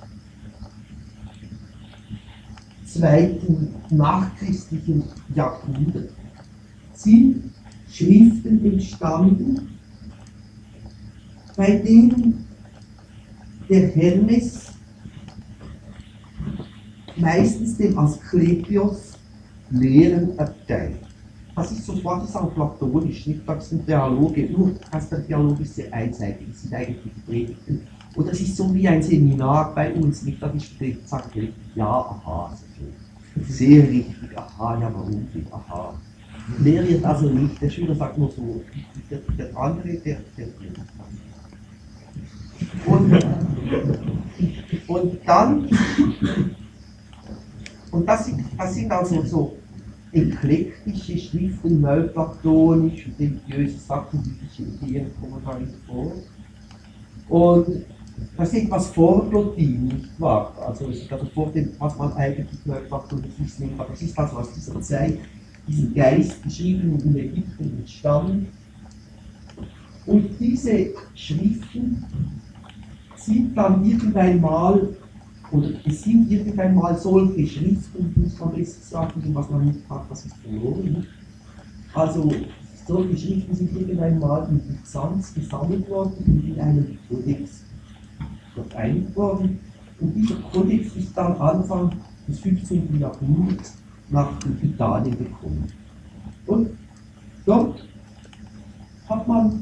zweiten nachchristlichen Jahrhundert sind Schriften entstanden, bei denen der Hermes meistens dem Asklepios Lehren erteilt. Das ist sofort, das ist auch platonisch, nicht? Das sind Dialoge, nur dass der Dialog ist sehr einseitig, das sind eigentlich Predigten. Und das ist so wie ein Seminar bei uns, nicht? Da sagt richtig, ja, aha, sehr richtig, aha, ja, warum nicht, aha. Der wird also nicht, der Schüler sagt nur so, der andere, der und dann, und das sind also so eklektische Schriften, neuplatonisch und religiöse Sachen, jüdische Ideen kommen da nicht vor. Und das ist etwas vor Plotin, nicht wahr? Also es ist also vor dem, was man eigentlich Neuplatonisch nennt, aber das ist also aus dieser Zeit, diesen Geist geschrieben in Ägypten entstanden. Und diese Schriften sind dann irgendwann mal, oder es sind irgendwann mal solche Schriften, muss man besser sagen, was man nicht hat, das ist verloren. Also solche Schriften sind irgendwann mal in Byzanz gesammelt worden und in einem Kodex vereinigt worden. Und dieser Kodex ist dann Anfang des 15. Jahrhunderts nach Italien gekommen. Und dort hat man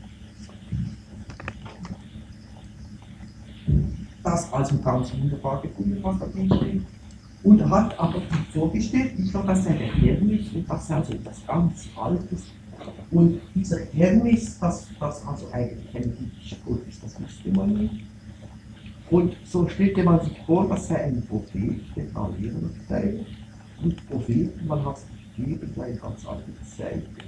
das also ganz wunderbar gefunden, was da drin steht, und hat aber vorgestellt, nicht nur, dass er der Hermes und das sei also etwas ganz Altes. Und dieser Hermes, das also eigentlich ein ägyptischer Gott ist, das wusste man nicht. Und so stellte man sich vor, das sei ein Prophet, der da Lehren erteilt. Und Propheten, man hat es nicht gegeben, weil ganz alte Zeit gehabt.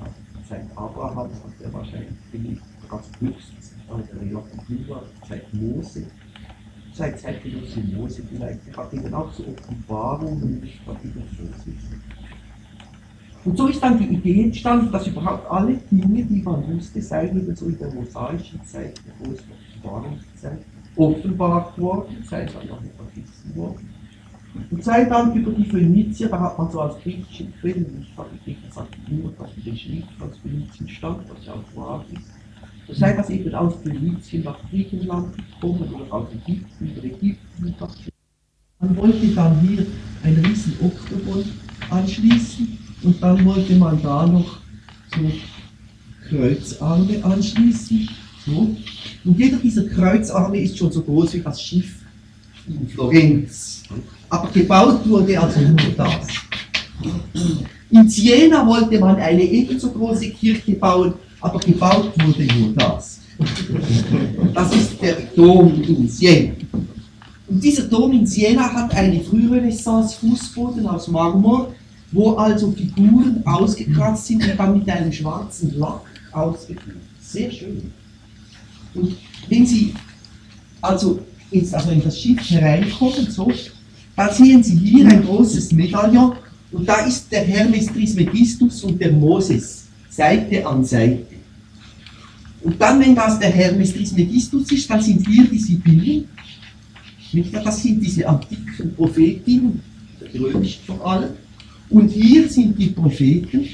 Seit Abraham hat er wahrscheinlich gelebt, ganz höchstens, also relativ jünger, seit Mose, seit Zeitgenosse Mose vielleicht, er hat eben auch so Offenbarungen, nicht hat über Moses. Und so ist dann die Idee entstanden, dass überhaupt alle Dinge, die man wusste, seien eben so in der mosaischen Zeit, der großen Offenbarungszeit, offenbart worden, sei dann noch nicht vergessen worden. Und sei dann über die Phönizier, da hat man so aus griechischen Quellen, ich habe die Griechen sagen immer, dass die Schrift aus Phönizien stammt, was ja auch wahr ist. So sei das eben aus Phönizien nach Griechenland gekommen oder aus Ägypten oder Ägypten. Man wollte dann hier ein riesen Oktogon anschließen und dann wollte man da noch so Kreuzarme anschließen. So. Und jeder dieser Kreuzarme ist schon so groß wie das Schiff in Florenz. Aber gebaut wurde also nur das. In Siena wollte man eine ebenso große Kirche bauen, aber gebaut wurde nur das. Das ist der Dom in Siena. Und dieser Dom in Siena hat eine Frührenaissance-Fußboden aus Marmor, wo also Figuren ausgekratzt sind und dann mit einem schwarzen Lack ausgeführt. Sehr schön. Und wenn Sie also in das Schiff hereinkommen, so, dann sehen Sie hier ein großes Medaillon und da ist der Hermes Trismegistus und der Moses Seite an Seite. Und dann, wenn das der Hermes Trismegistus ist, dann sind hier die Sibyllen. Das sind diese antiken Prophetinnen, die römischen vor allem. Und hier sind die Propheten.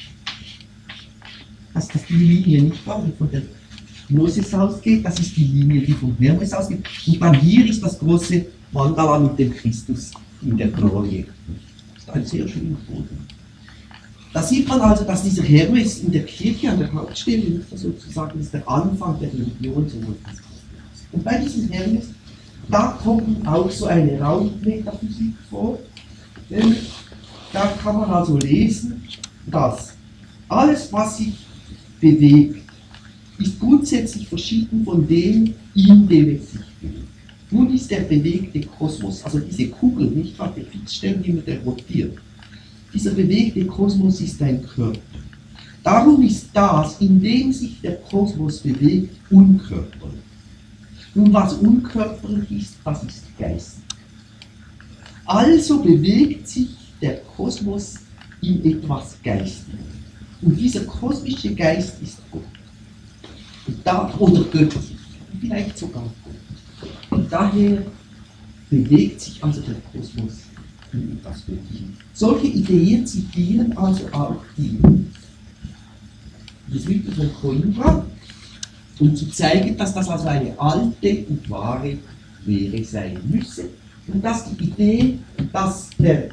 Das ist die Linie nicht wahr, die von der Moses ausgeht, das ist die Linie, die vom Hermes ausgeht. Und dann hier ist das große Mandala mit dem Christus in der Glorie. Das ist ein sehr schöner Boden. Da sieht man also, dass dieser Hermes in der Kirche an der Hauptstelle sozusagen ist der Anfang der Religion. Und bei diesem Hermes, da kommt auch so eine Raumetaphysik vor. Denn da kann man also lesen, dass alles, was sich bewegt, ist grundsätzlich verschieden von dem, in dem es sich bewegt. Nun ist der bewegte Kosmos, also diese Kugel, nicht wahr, der Fixstern, der rotiert. Dieser bewegte Kosmos ist ein Körper. Darum ist das, in dem sich der Kosmos bewegt, unkörperlich. Nun, was unkörperlich ist, das ist Geist. Also bewegt sich der Kosmos in etwas Geistiges. Und dieser kosmische Geist ist Gott. Oder göttlich, vielleicht sogar Gott. Und daher bewegt sich also der Kosmos in etwas Göttliches. Solche Ideen zitieren also auch die Jesuiten von Coimbra, um zu zeigen, dass das also eine alte und wahre Lehre sein müsse. Und dass die Idee, dass der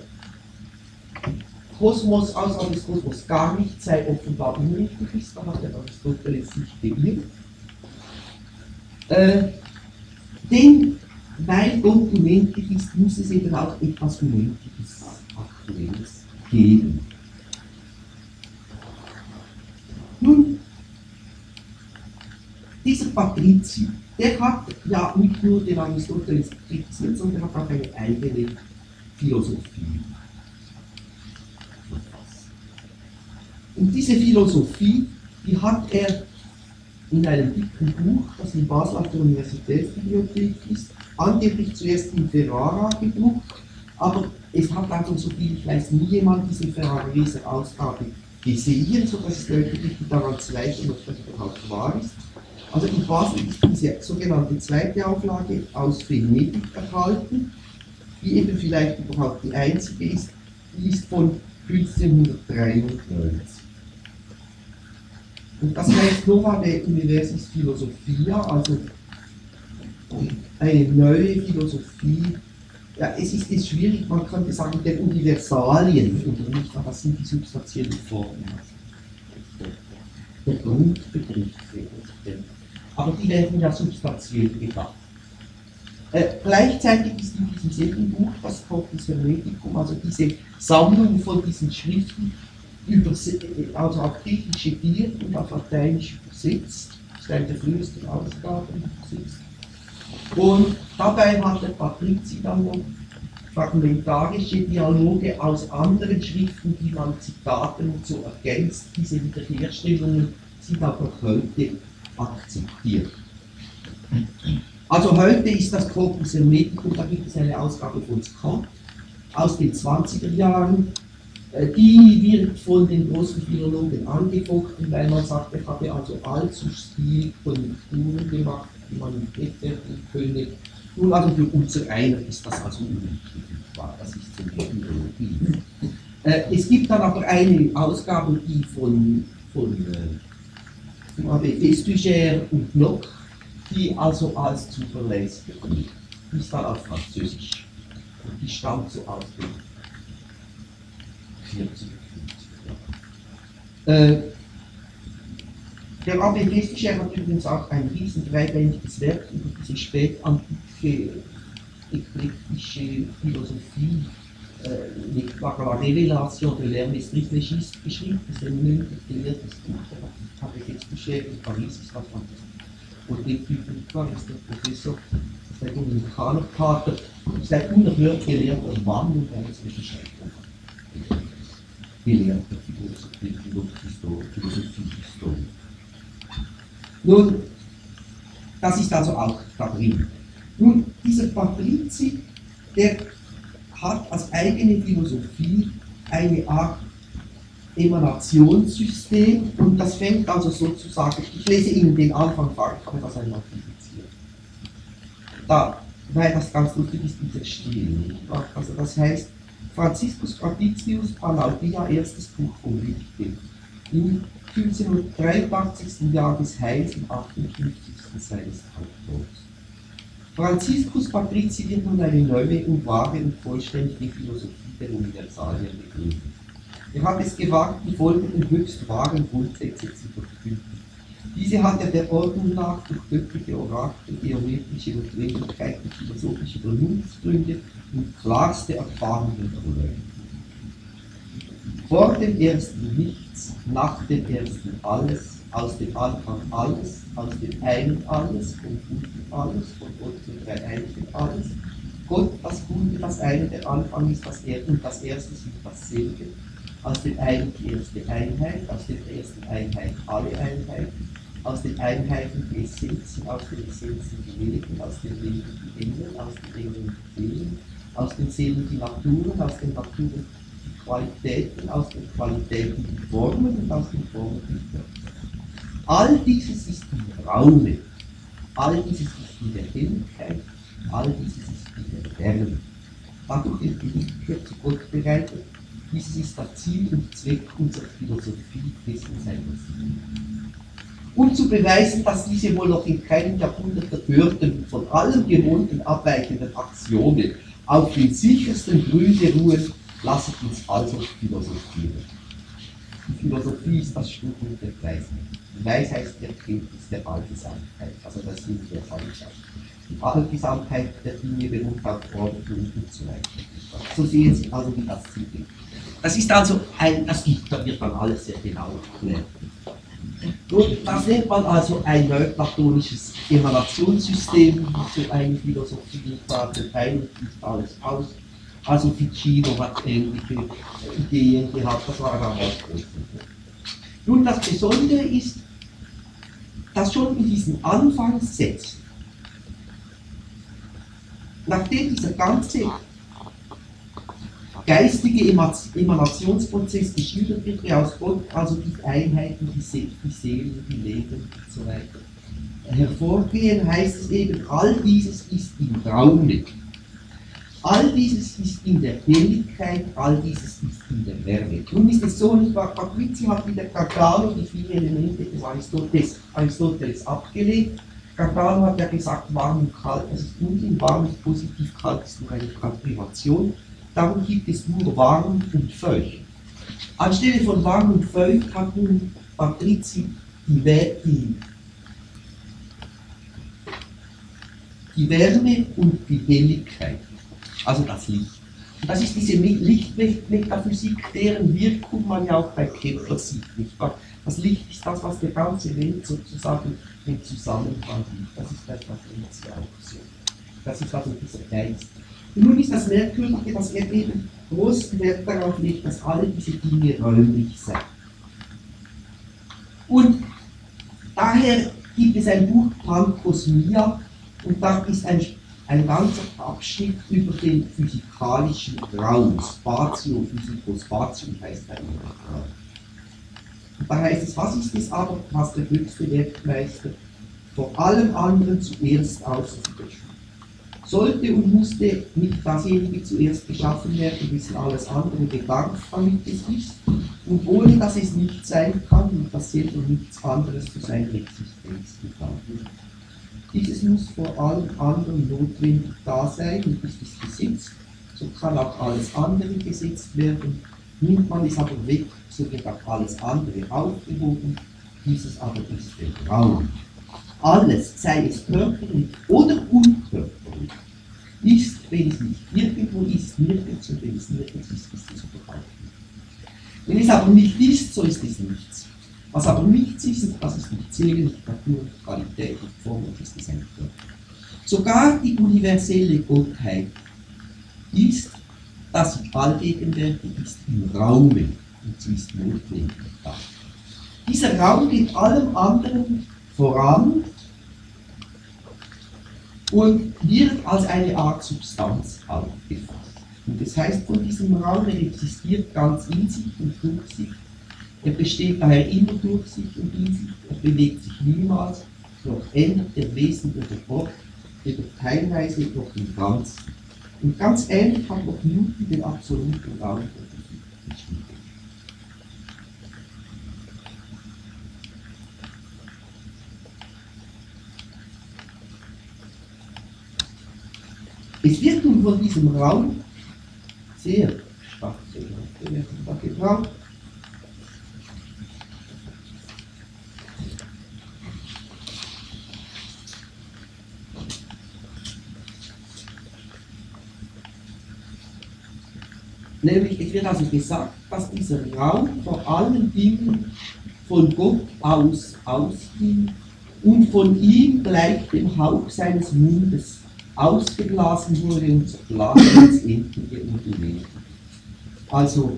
Kosmos außerhalb des Kosmos gar nicht sei, offenbar unrichtig ist, da hat der Aristoteles sich geirrt. Denn weil Gott unendlich ist, muss es eben auch etwas Unendliches, Aktuelles geben. Nun, dieser Patrizi, der hat ja nicht nur den Aristoteles kritisiert, sondern hat auch eine eigene Philosophie. Und diese Philosophie, die hat er in einem dicken Buch, das in Basel auf der Universitätsbibliothek ist, angeblich zuerst in Ferrara gedruckt, aber es hat also, so viel ich weiß, nie jemand diese Ferrara-Leser-Ausgabe gesehen, sodass es Leute gibt, die daran zweifeln, ob das überhaupt wahr ist. Also in Basel ist diese sogenannte zweite Auflage aus Venedig erhalten, die eben vielleicht überhaupt die einzige ist, die ist von 1593. Und das heißt Nova de Universis Philosophia, also eine neue Philosophie. Ja, es ist jetzt schwierig, man könnte sagen, der Universalien, oder nicht, aber das sind die substanziellen Formen. Der Grundbegriff. Aber die werden ja substanziell gedacht. Gleichzeitig ist in diesem selben Buch, das Corpus Hermeticum, also diese Sammlung von diesen Schriften, also auf Griechisch ediert und auf Lateinisch übersetzt. Das ist eine der frühesten Ausgaben übersetzt. Und dabei hat der Patrizi dann noch fragmentarische Dialoge aus anderen Schriften, die man Zitaten und so ergänzt. Diese Wiederherstellungen sind aber heute akzeptiert. Also heute ist das Corpus Hermeticum, da gibt es eine Ausgabe von Scott aus den 20er Jahren. Die wird von den großen Philologen angefochten, weil man sagt, er habe also allzu viel Konjunkturen gemacht, die man nicht rechtfertigen könne. Nun, also für unser einer ist das also unüblich, das ist zum Philologie. Es gibt dann aber eine Ausgabe, die von Festugère und Bloch, die also als zuverlässig gilt. Die ist dann auf Französisch. Und die stammt so aus dem 40, 50 Jahren. Der Abbé Festugère hat übrigens auch ein riesen dreibändiges Werk über diese spätantike eklektische Philosophie mit La Révélation de l'Hermès Trismégiste geschrieben. Das ist ein mündlich gelehrtes Buch. Der Abbé Festugère in Paris ist das fantastisch. Und der Typ ist der Professor, das ist ein Dominikanerpater, ist ein unerhört gelehrter Mann und er ist Wissenschaftler. Gelehrter Philosophie-Historie. Nun, das ist also auch da drin. Nun, dieser Patrizzi, der hat als eigene Philosophie eine Art Emanationssystem und das fängt also sozusagen, ich lese Ihnen den Anfang vor, ich habe das einmal publiziert. Da, weil das ganz lustig ist, dieser Stil, nicht wahr? Also das heißt, Franziskus Patricius Panalpia, erstes Buch vom Lichte, im 1583. Jahr des Heils, im 58. seines Haupttodes. Franziskus Patrizi wird nun eine neue und wahre und vollständige Philosophie der Universalien begründen. Er hat es gewagt, die folgenden höchst wahren Grundsätze zu verkünden. Diese hat er der Ordnung nach durch göttliche Orakel, geometrische Notwendigkeiten, philosophische Vernunftsgründe und klarste Erfahrungen erläutert. Vor dem ersten nichts, nach dem ersten alles, aus dem Anfang alles, aus dem einen alles, von unten alles, von Gott zum Dreieinigen alles. Gott, das Gute, das eine, der Anfang ist das und das Erste sind dasselbe. Aus dem einen die erste Einheit, aus der ersten Einheit alle Einheiten, aus den Einheiten die Essenzen, aus den Essenzen die Wesen, aus den Wesen die Engel, aus den Engeln die Seelen, aus den Seelen die Naturen, aus den Naturen die Qualitäten, aus den Qualitäten die Formen und aus den Formen die Körper. All dieses ist im Raume, all dieses ist in der Helligkeit, all dieses ist in der Wärme. Dadurch wird die Rückkehr zu Gott bereitet. Dieses ist das Ziel und Zweck unserer Philosophie dessen seiner Sinn. Um zu beweisen, dass diese wohl noch in keinem Jahrhundert gehörten und von allem gewohnten abweichenden Axiome auf den sichersten Gründe ruhen, lasset uns also philosophieren. Die Philosophie ist das Studium der Weisheit. Die Weisheit ist die Erkenntnis der Allgesamtheit, also der Sinn der Falschheit. Die Allgesamtheit der Dinge beruht auf Ordnung und so weiter. So sehen Sie also, wie das Ziel ist. Das ist also da wird dann alles sehr genau erklärt. Das nennt man also ein neuplatonisches Emanationssystem, so eine Philosophie, der ein und fließt alles aus. Also Ficino hat ähnliche Ideen gehabt, das war dann auch groß. Nun, das Besondere ist, dass schon in diesen Anfangssätzen, nachdem dieser ganze geistige Emanationsprozess geschildert wird, wie aus Gott, also die Einheiten, die Seelen, die Leben und so weiter hervorgehen, heißt es eben, all dieses ist im Raume. All dieses ist in der Helligkeit, all dieses ist in der Wärme. Nun ist es so, nicht wahr? Patrizzi hat wieder Cardano die vier Elemente des Aristoteles abgelegt. Cardano hat ja gesagt, warm und kalt, das ist Unsinn, warm ist positiv, kalt ist nur eine Privation. Darum gibt es nur warm und feucht. Anstelle von warm und feucht hat nun Patrizzi die Wärme und die Helligkeit. Also das Licht. Und das ist diese Lichtmetaphysik, deren Wirkung man ja auch bei Kepler sieht, nicht wahr? Das Licht ist das, was der ganze Welt sozusagen in Zusammenhang liegt. Das ist bei Patrizzi auch so. Das ist also dieser Geist. Und nun ist das Merkwürdige, dass er eben großen Wert darauf legt, dass alle diese Dinge räumlich seien. Und daher gibt es ein Buch Pankosmia, und da ist ein ganzer Abschnitt über den physikalischen Raum, Spatio, Physico-Spatium heißt er. Und da heißt es, was ist es aber, was der höchste Werkmeister vor allem anderen zuerst ausführt? Sollte und musste nicht dasjenige zuerst geschaffen werden, dessen alles andere bedarf, damit es ist, und ohne dass es nicht sein kann und dasselbe nichts anderes zu seiner Existenz bedarf. Dieses muss vor allem anderen notwendig da sein und ist es gesetzt, so kann auch alles andere gesetzt werden. Nimmt man es aber weg, so wird auch alles andere aufgehoben, dieses aber ist der Raum. Alles, sei es körperlich oder unkörperlich, ist, wenn es nicht irgendwo ist, nirgends, und wenn es nirgends ist, ist es überhaupt nicht. Wenn es aber nicht ist, so ist es nichts. Was aber nichts ist, das ist nicht Seele, nicht Natur, nicht Qualität, nicht Form, und ist es ein Körper. Sogar die universelle Gottheit ist, dass sie allgegenwärtig ist im Raume, und sie ist notwendig da. Dieser Raum geht allem anderen voran und wird als eine Art Substanz aufgefasst. Und das heißt, von diesem Raum, er existiert ganz in sich und durch sich. Er besteht daher immer durch sich und in sich. Er bewegt sich niemals, noch ändert der Wesen oder Ort, weder teilweise noch im Ganzen. Und ganz ähnlich hat noch Newton den absoluten Raum beschrieben. Es wird nun von diesem Raum sehr stark gebraucht. Nämlich, es wird also gesagt, dass dieser Raum vor allen Dingen von Gott aus ausging und von ihm gleich dem Hauch seines Mundes ausgeblasen wurde und zerblasen ins Endliche und Unendliche. Also,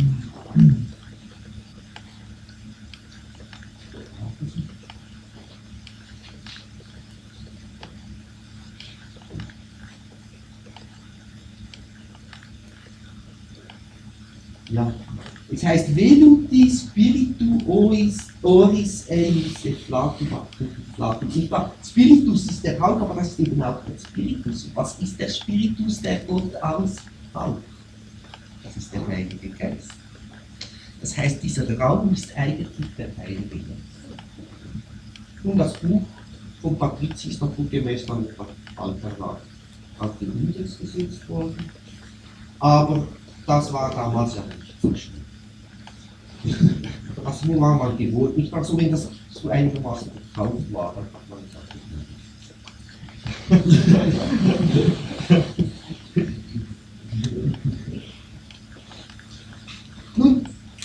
ja, es heißt, veluti spiritu oris eis efflatum. Spiritus ist der Hauch, aber das ist eben auch der Spiritus. Und was ist der Spiritus, der Gott aushaucht? Das ist der Heilige Geist. Das heißt, dieser Raum ist eigentlich der Heilige Geist. Nun, das Buch von Patrizius naturgemäß dann Alter auf den Index gesetzt worden, aber das war damals ja nicht so schlimm. Das war mal gewohnt, nicht mal so, wenn das so einigermaßen gekauft war, dann hat man gesagt, nun,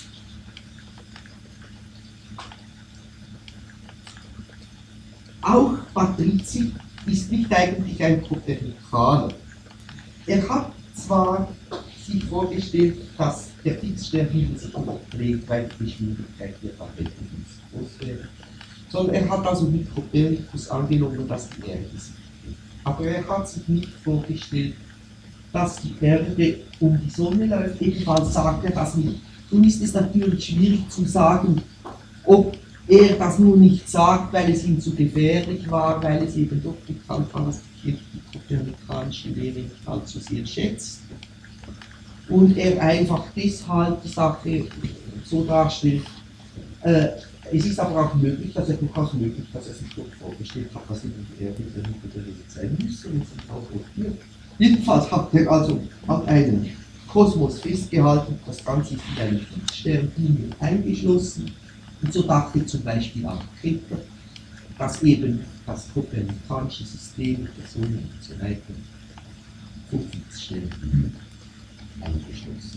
auch Patrizi ist nicht eigentlich ein Kopernikaner. Er hat zwar sich vorgestellt, dass der Fixsternhimmel sich überträgt, weil die Geschwindigkeit der Planeten nicht so groß wäre, sondern er hat also mit Kopernikus angenommen, dass die Erde sich dreht. Aber er hat sich nicht vorgestellt, dass die Erde um die Sonne läuft, ebenfalls sagt er das nicht. Nun ist es natürlich schwierig zu sagen, ob er das nur nicht sagt, weil es ihm zu gefährlich war, weil es eben doch bekannt war, dass die kopernikanische Lehre nicht allzu sehr schätzt. Und er einfach deshalb die Sache so darstellt. Es ist aber auch möglich, dass er durchaus möglich, dass er sich doch vorgestellt hat, dass eben die Erde in der Mitte der Welt sein müsste und sich auch rotiert. Jedenfalls hat er also an einem Kosmos festgehalten, das Ganze ist in einem Fixsternhimmel eingeschlossen. Und so dachte zum Beispiel auch Kepler, dass eben das kopernikanische System der Sonne und so weiter vom Fixsternhimmel eingeschlossen ist.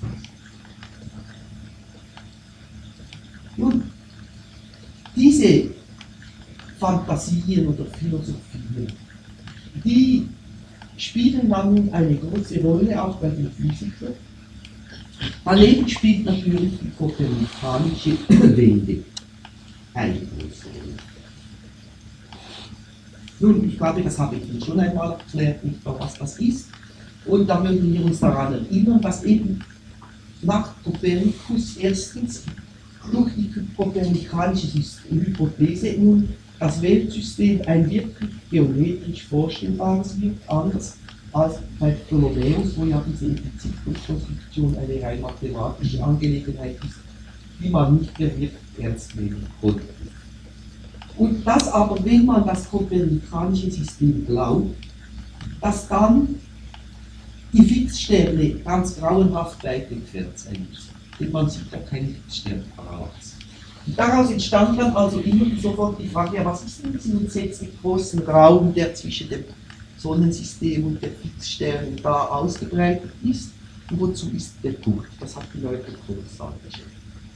Nun, diese Fantasien oder Philosophien, die spielen dann nun eine große Rolle auch bei den Physikern. Daneben spielt natürlich die kopernikanische Wende eine große Rolle. Nun, ich glaube, das habe ich Ihnen schon einmal erklärt, nicht wahr, was das ist. Und da würden wir uns daran erinnern, dass eben nach Kopernikus erstens durch die kopernikanische Hypothese nun das Weltsystem ein wirklich geometrisch vorstellbares wird, anders als bei Ptolemäus, wo ja diese Epizykluskonstruktion eine rein mathematische Angelegenheit ist, die man nicht mehr wirklich ernst nehmen konnte. Und dass aber, wenn man das kopernikanische System glaubt, dass dann die Fixsterne ganz grauenhaft weit entfernt sein müssen, denn man sieht ja keine Fixsterne voraus. Und daraus entstand dann also immer sofort die Frage, ja, was ist denn dieser grundsätzlich großen Raum, der zwischen dem Sonnensystem und der Fixsternen da ausgebreitet ist, und wozu ist der gut? Das hat die Leute kolossal beschäftigt.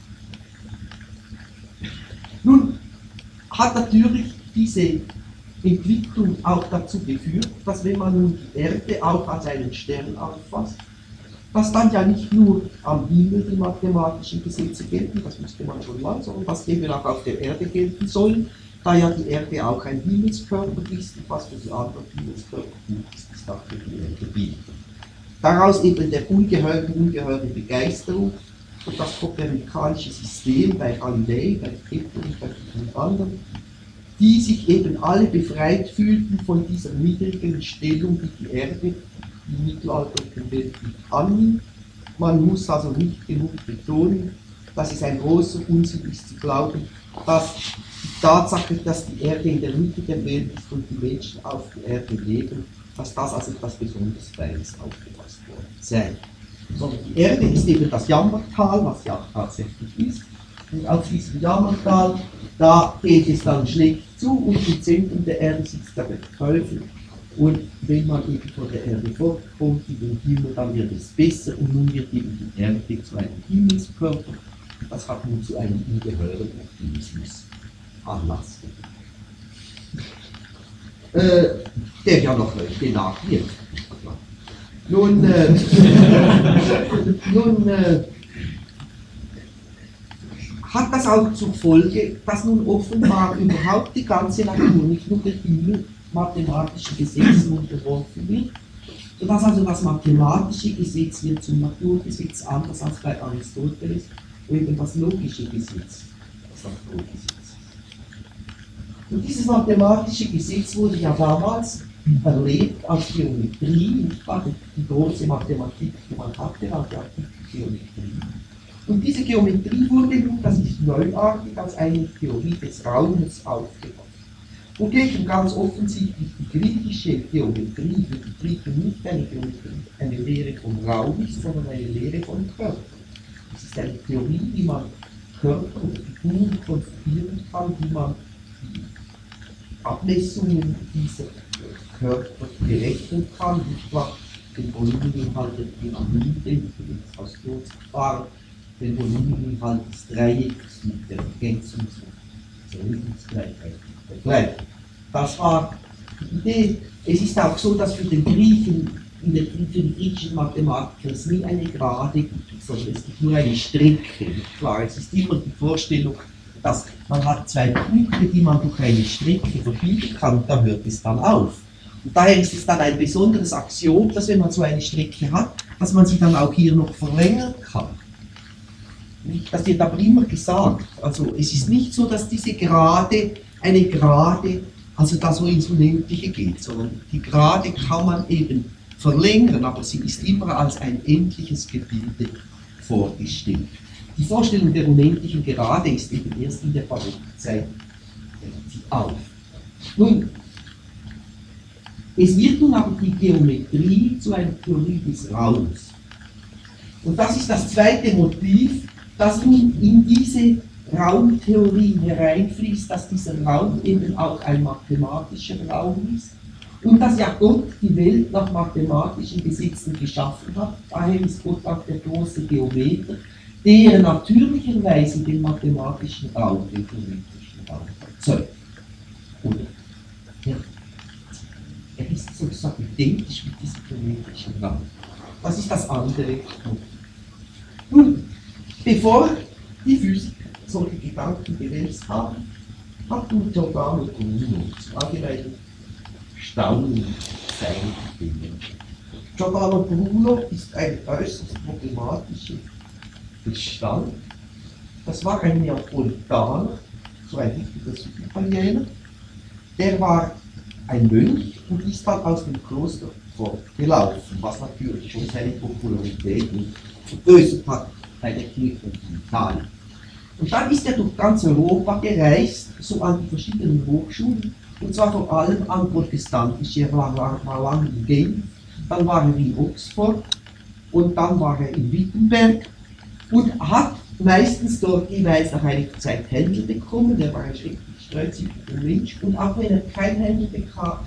Nun hat natürlich diese Entwicklung auch dazu geführt, dass wenn man nun die Erde auch als einen Stern auffasst, dass dann ja nicht nur am Himmel die mathematischen Gesetze gelten, das wusste man schon mal, sondern dass eben auch auf der Erde gelten sollen, da ja die Erde auch ein Himmelskörper ist, und was für die anderen Himmelskörper gut ist, ist auch für die Erde billig. Daraus eben der ungeheure Begeisterung und das kopernikanische System bei Galilei, bei Kepler und bei vielen anderen, die sich eben alle befreit fühlten von dieser niedrigen Stellung, die die Erde im mittelalterlichen Weltbild annimmt. Man muss also nicht genug betonen, dass es ein großer Unsinn ist zu glauben, dass die Tatsache, dass die Erde in der Mitte der Welt ist und die Menschen auf der Erde leben, dass das als etwas besonders Feines aufgefasst worden sei. Sondern die Erde ist eben das Jammertal, was ja auch tatsächlich ist. Und auf diesem Jammertal, da geht es dann schlecht zu und im Zentrum der Erde sitzt der Teufel. Und wenn man eben von der Erde fortkommt, in den Himmel, dann wird es besser und nun wird eben die Erde zu einem Himmelskörper. Das hat nun zu einem ungeheuren Optimismus Anlass gegeben. Der ja noch heute nachwirkt. Nun hat das auch zur Folge, dass nun offenbar überhaupt die ganze Natur, nicht nur der Himmel, mathematischen Gesetzen unterworfen wird, sodass also das mathematische Gesetz wird zum Naturgesetz, anders als bei Aristoteles, wo eben das logische Gesetz das Naturgesetz ist. Und dieses mathematische Gesetz wurde ja damals erlebt als Geometrie, nicht wahr? Die große Mathematik, die man hatte, war ja die Geometrie. Und diese Geometrie wurde nun, das ist neuartig, als eine Theorie des Raumes aufgebaut. Wogegen ganz offensichtlich die griechische Geometrie für die Griechen nicht eine Lehre vom Raum ist, sondern eine Lehre von Körper. Es ist eine Theorie, wie man Körper und Figuren konstruieren kann, wie man die Abmessungen dieser Körper berechnen kann, nicht wahr? Den Volumeninhalt der Pyramide, aus Kurzfahren, den Volumeninhalt des Dreiecks mit der Ergänzungsgleichheit der Gleichheit. Das war die Idee. Es ist auch so, dass für den Griechen, für die griechischen Mathematiker es nie eine Gerade gibt, sondern es gibt nur eine Strecke. Klar, es ist immer die Vorstellung, dass man hat zwei Punkte, die man durch eine Strecke verbinden kann, und da hört es dann auf. Und daher ist es dann ein besonderes Axiom, dass wenn man so eine Strecke hat, dass man sie dann auch hier noch verlängern kann. Das wird aber immer gesagt. Also es ist nicht so, dass diese Gerade, eine Gerade, also da so ins Unendliche geht, sondern die Gerade kann man eben verlängern, aber sie ist immer als ein endliches Gebilde vorgestellt. Die Vorstellung der unendlichen Gerade ist eben erst in der Barockzeit auf. Nun, es wird nun aber die Geometrie zu einer Theorie des Raums. Und das ist das zweite Motiv, das nun in diese Raumtheorie hereinfließt, dass dieser Raum eben auch ein mathematischer Raum ist und dass ja Gott die Welt nach mathematischen Gesetzen geschaffen hat. Daher ist Gott auch der große Geometer, der natürlicherweise den mathematischen Raum, den theoretischen Raum erzeugt. Oder er ist sozusagen identisch mit diesem phonetischen Rang. Das ist das andere. Nun, bevor die Physiker solche Gedanken gewälzt haben, hat nun Giordano Bruno zum allgemeinen Staunen seine Dinge. Giordano Bruno ist eine äußerst problematische Gestalt. Das war ein Neapolitaner, so ein wichtiger Süditaliener. Der war ein Mönch und ist dann aus dem Kloster fortgelaufen, was natürlich schon seine Popularität vergrößert hat bei der Kirche in Italien. Und dann ist er durch ganz Europa gereist, so an die verschiedenen Hochschulen, und zwar vor allem an protestantische. Er war lange in Genf, dann war er in Oxford und dann war er in Wittenberg und hat meistens dort jeweils nach einiger Zeit Händel bekommen. Der war ein schrecklich streitsüchtiger Mensch, und auch wenn er keinen Händel bekam,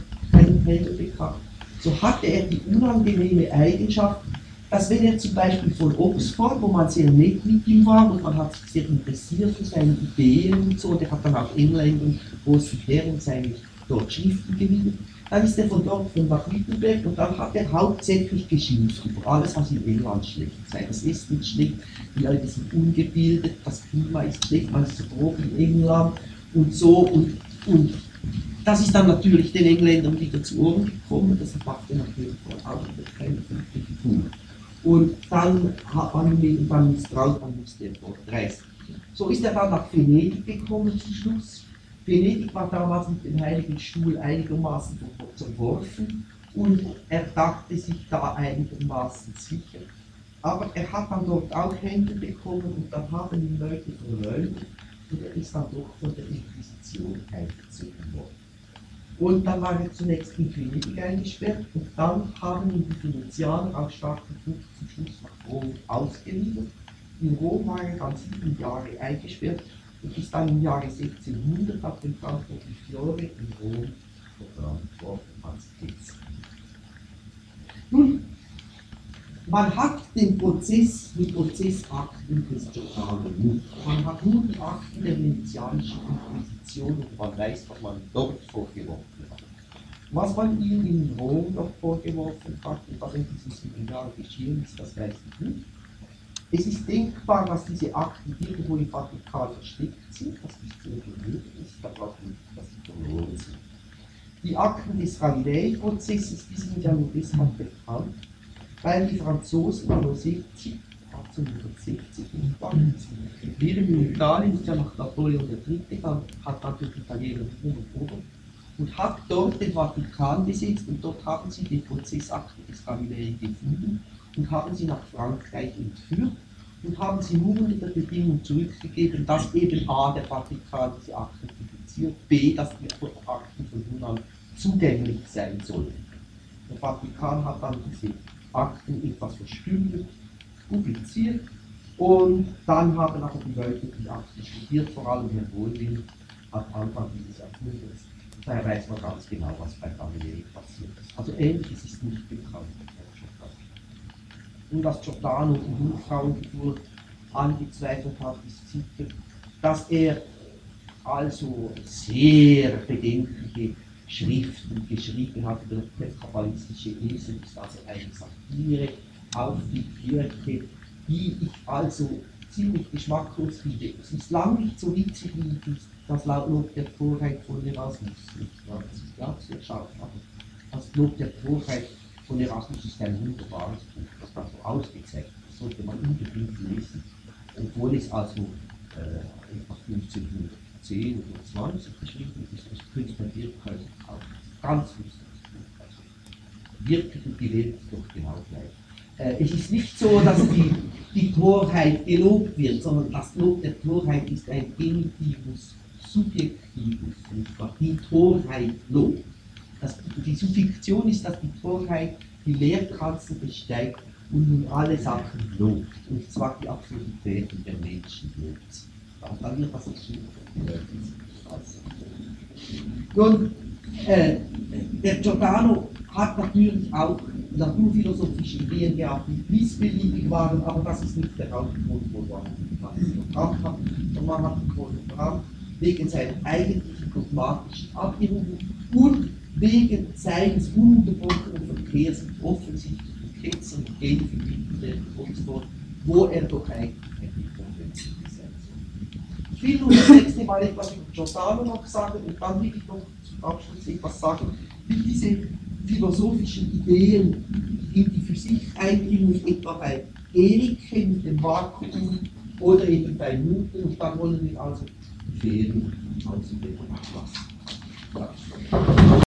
so hatte er die unangenehme Eigenschaft, dass wenn er zum Beispiel von Oxford, wo man sehr nett mit ihm war und man hat sich sehr interessiert für seine Ideen und so, und er hat dann auch Engländern, großen Herren seine dort Schriften gewidmet, dann ist er von dort nach Wittenberg und dann hat er hauptsächlich geschimpft über alles, was in England schlecht sei. Das Essen ist schlecht, die Leute sind ungebildet, das Klima ist schlecht, man ist so grob in England und so, und das ist dann natürlich den Engländern wieder zu Ohren gekommen, das machte natürlich auch keine gute Figur. Und dann hat man ihn dann misstraut, dann musste er dort reisen. So ist er dann nach Venedig gekommen zum Schluss. Venedig war damals mit dem Heiligen Stuhl einigermaßen verworfen und er dachte sich da einigermaßen sicher. Aber er hat dann dort auch Hände bekommen und dann haben ihn Leute verleumdet und er ist dann doch von der Inquisition eingezogen worden. Und dann war er zunächst in Venedig eingesperrt und dann haben ihn die Venezianer auf starken Druck zum Schluss nach Rom ausgeliefert. In Rom war er dann 7 Jahre eingesperrt und ist dann im Jahre 1600 auf dem Campus di Fiore in Rom verbrannt worden als Ketzer. Nun, man hat den Prozess mit Prozessakten des Giordano nicht. Man hat nur die Akten der venezianischen Inquisition und man weiß, was man dort vorgeworfen hat. Was man ihm in Rom noch vorgeworfen hat und was in diesen 7 Jahren geschehen ist, das weiß ich nicht. Es ist denkbar, dass diese Akten irgendwo im Vatikan versteckt sind, das ist sehr möglich, ich glaube auch nicht, dass sie verloren sind. Die Akten des Galilei-Prozesses, die sind ja nur deshalb bekannt, weil die Franzosen 1860 während in Italien ist ja nach Napoleon III. Gegangen, hat natürlich Italiener und hat dort den Vatikan besetzt und dort haben sie die Prozessakte des Galilei gefunden und haben sie nach Frankreich entführt und haben sie nur unter der Bedingung zurückgegeben, dass eben a. der Vatikan diese Akten publiziert, b. dass die Akten von nun an zugänglich sein sollen. Der Vatikan hat dann diese Akten etwas verstümmelt, publiziert und dann haben aber die Leute die Akten studiert, vor allem Herr Wohlwill hat Anfang dieses Jahrhunderts. Daher weiß man ganz genau, was bei Galilei passiert ist. Also Ähnliches ist nicht bekannt. Und dass Giordano die Jungfrauengeburt angezweifelt hat, ist sicher, dass er also sehr bedenkliche Schriften geschrieben hat über das kabbalistische Wesen, ist also eine Satire auf die Kirche, die ich also ziemlich geschmacklos finde. Es ist lang nicht so witzig wie das Lob der Torheit von Erasmus. Das ist ja sehr scharf, aber das Lob der Torheit von Erasmus ist ein wunderbares Buch, das da so ausgezeichnet ist. Das sollte man unbedingt lesen, obwohl es also etwa 1510 oder 20 geschrieben ist, das Künstler Birkheim auch ganz lustiges Buch. Also wirklich und die Welt ist doch genau gleich. Es ist nicht so, dass die Torheit gelobt wird, sondern das Lob der Torheit ist ein Genitivus Subjektivus, die Torheit lobt. Die Subfiktion ist, dass die Torheit die Lehrkanzel besteigt und nun alle Sachen lobt, und zwar die Absurditäten der Menschen lobt. Dann wird das nicht nun, der Giordano hat natürlich auch naturphilosophische Ideen gehabt, die missbilligend waren, aber das ist nicht der Hauptgrund, woran man es gebracht hat. Und man hat ihn gebracht wegen seiner eigentlichen dogmatischen Abwägung und wegen seines ununterbrochenen Ampere sind offensichtlich Ketzer und Genverbindende und so fort, wo er doch eigentlich eine Konvention gesetzt hat. Ich will nur das nächste Mal etwas über Giordano noch sagen und dann will ich noch zum Abschluss etwas sagen, wie diese philosophischen Ideen in die Physik eingehen, etwa bei Gericke mit dem Vakuum oder eben bei Newton, und dann wollen wir also die Ferien außerdem ablassen. Ja.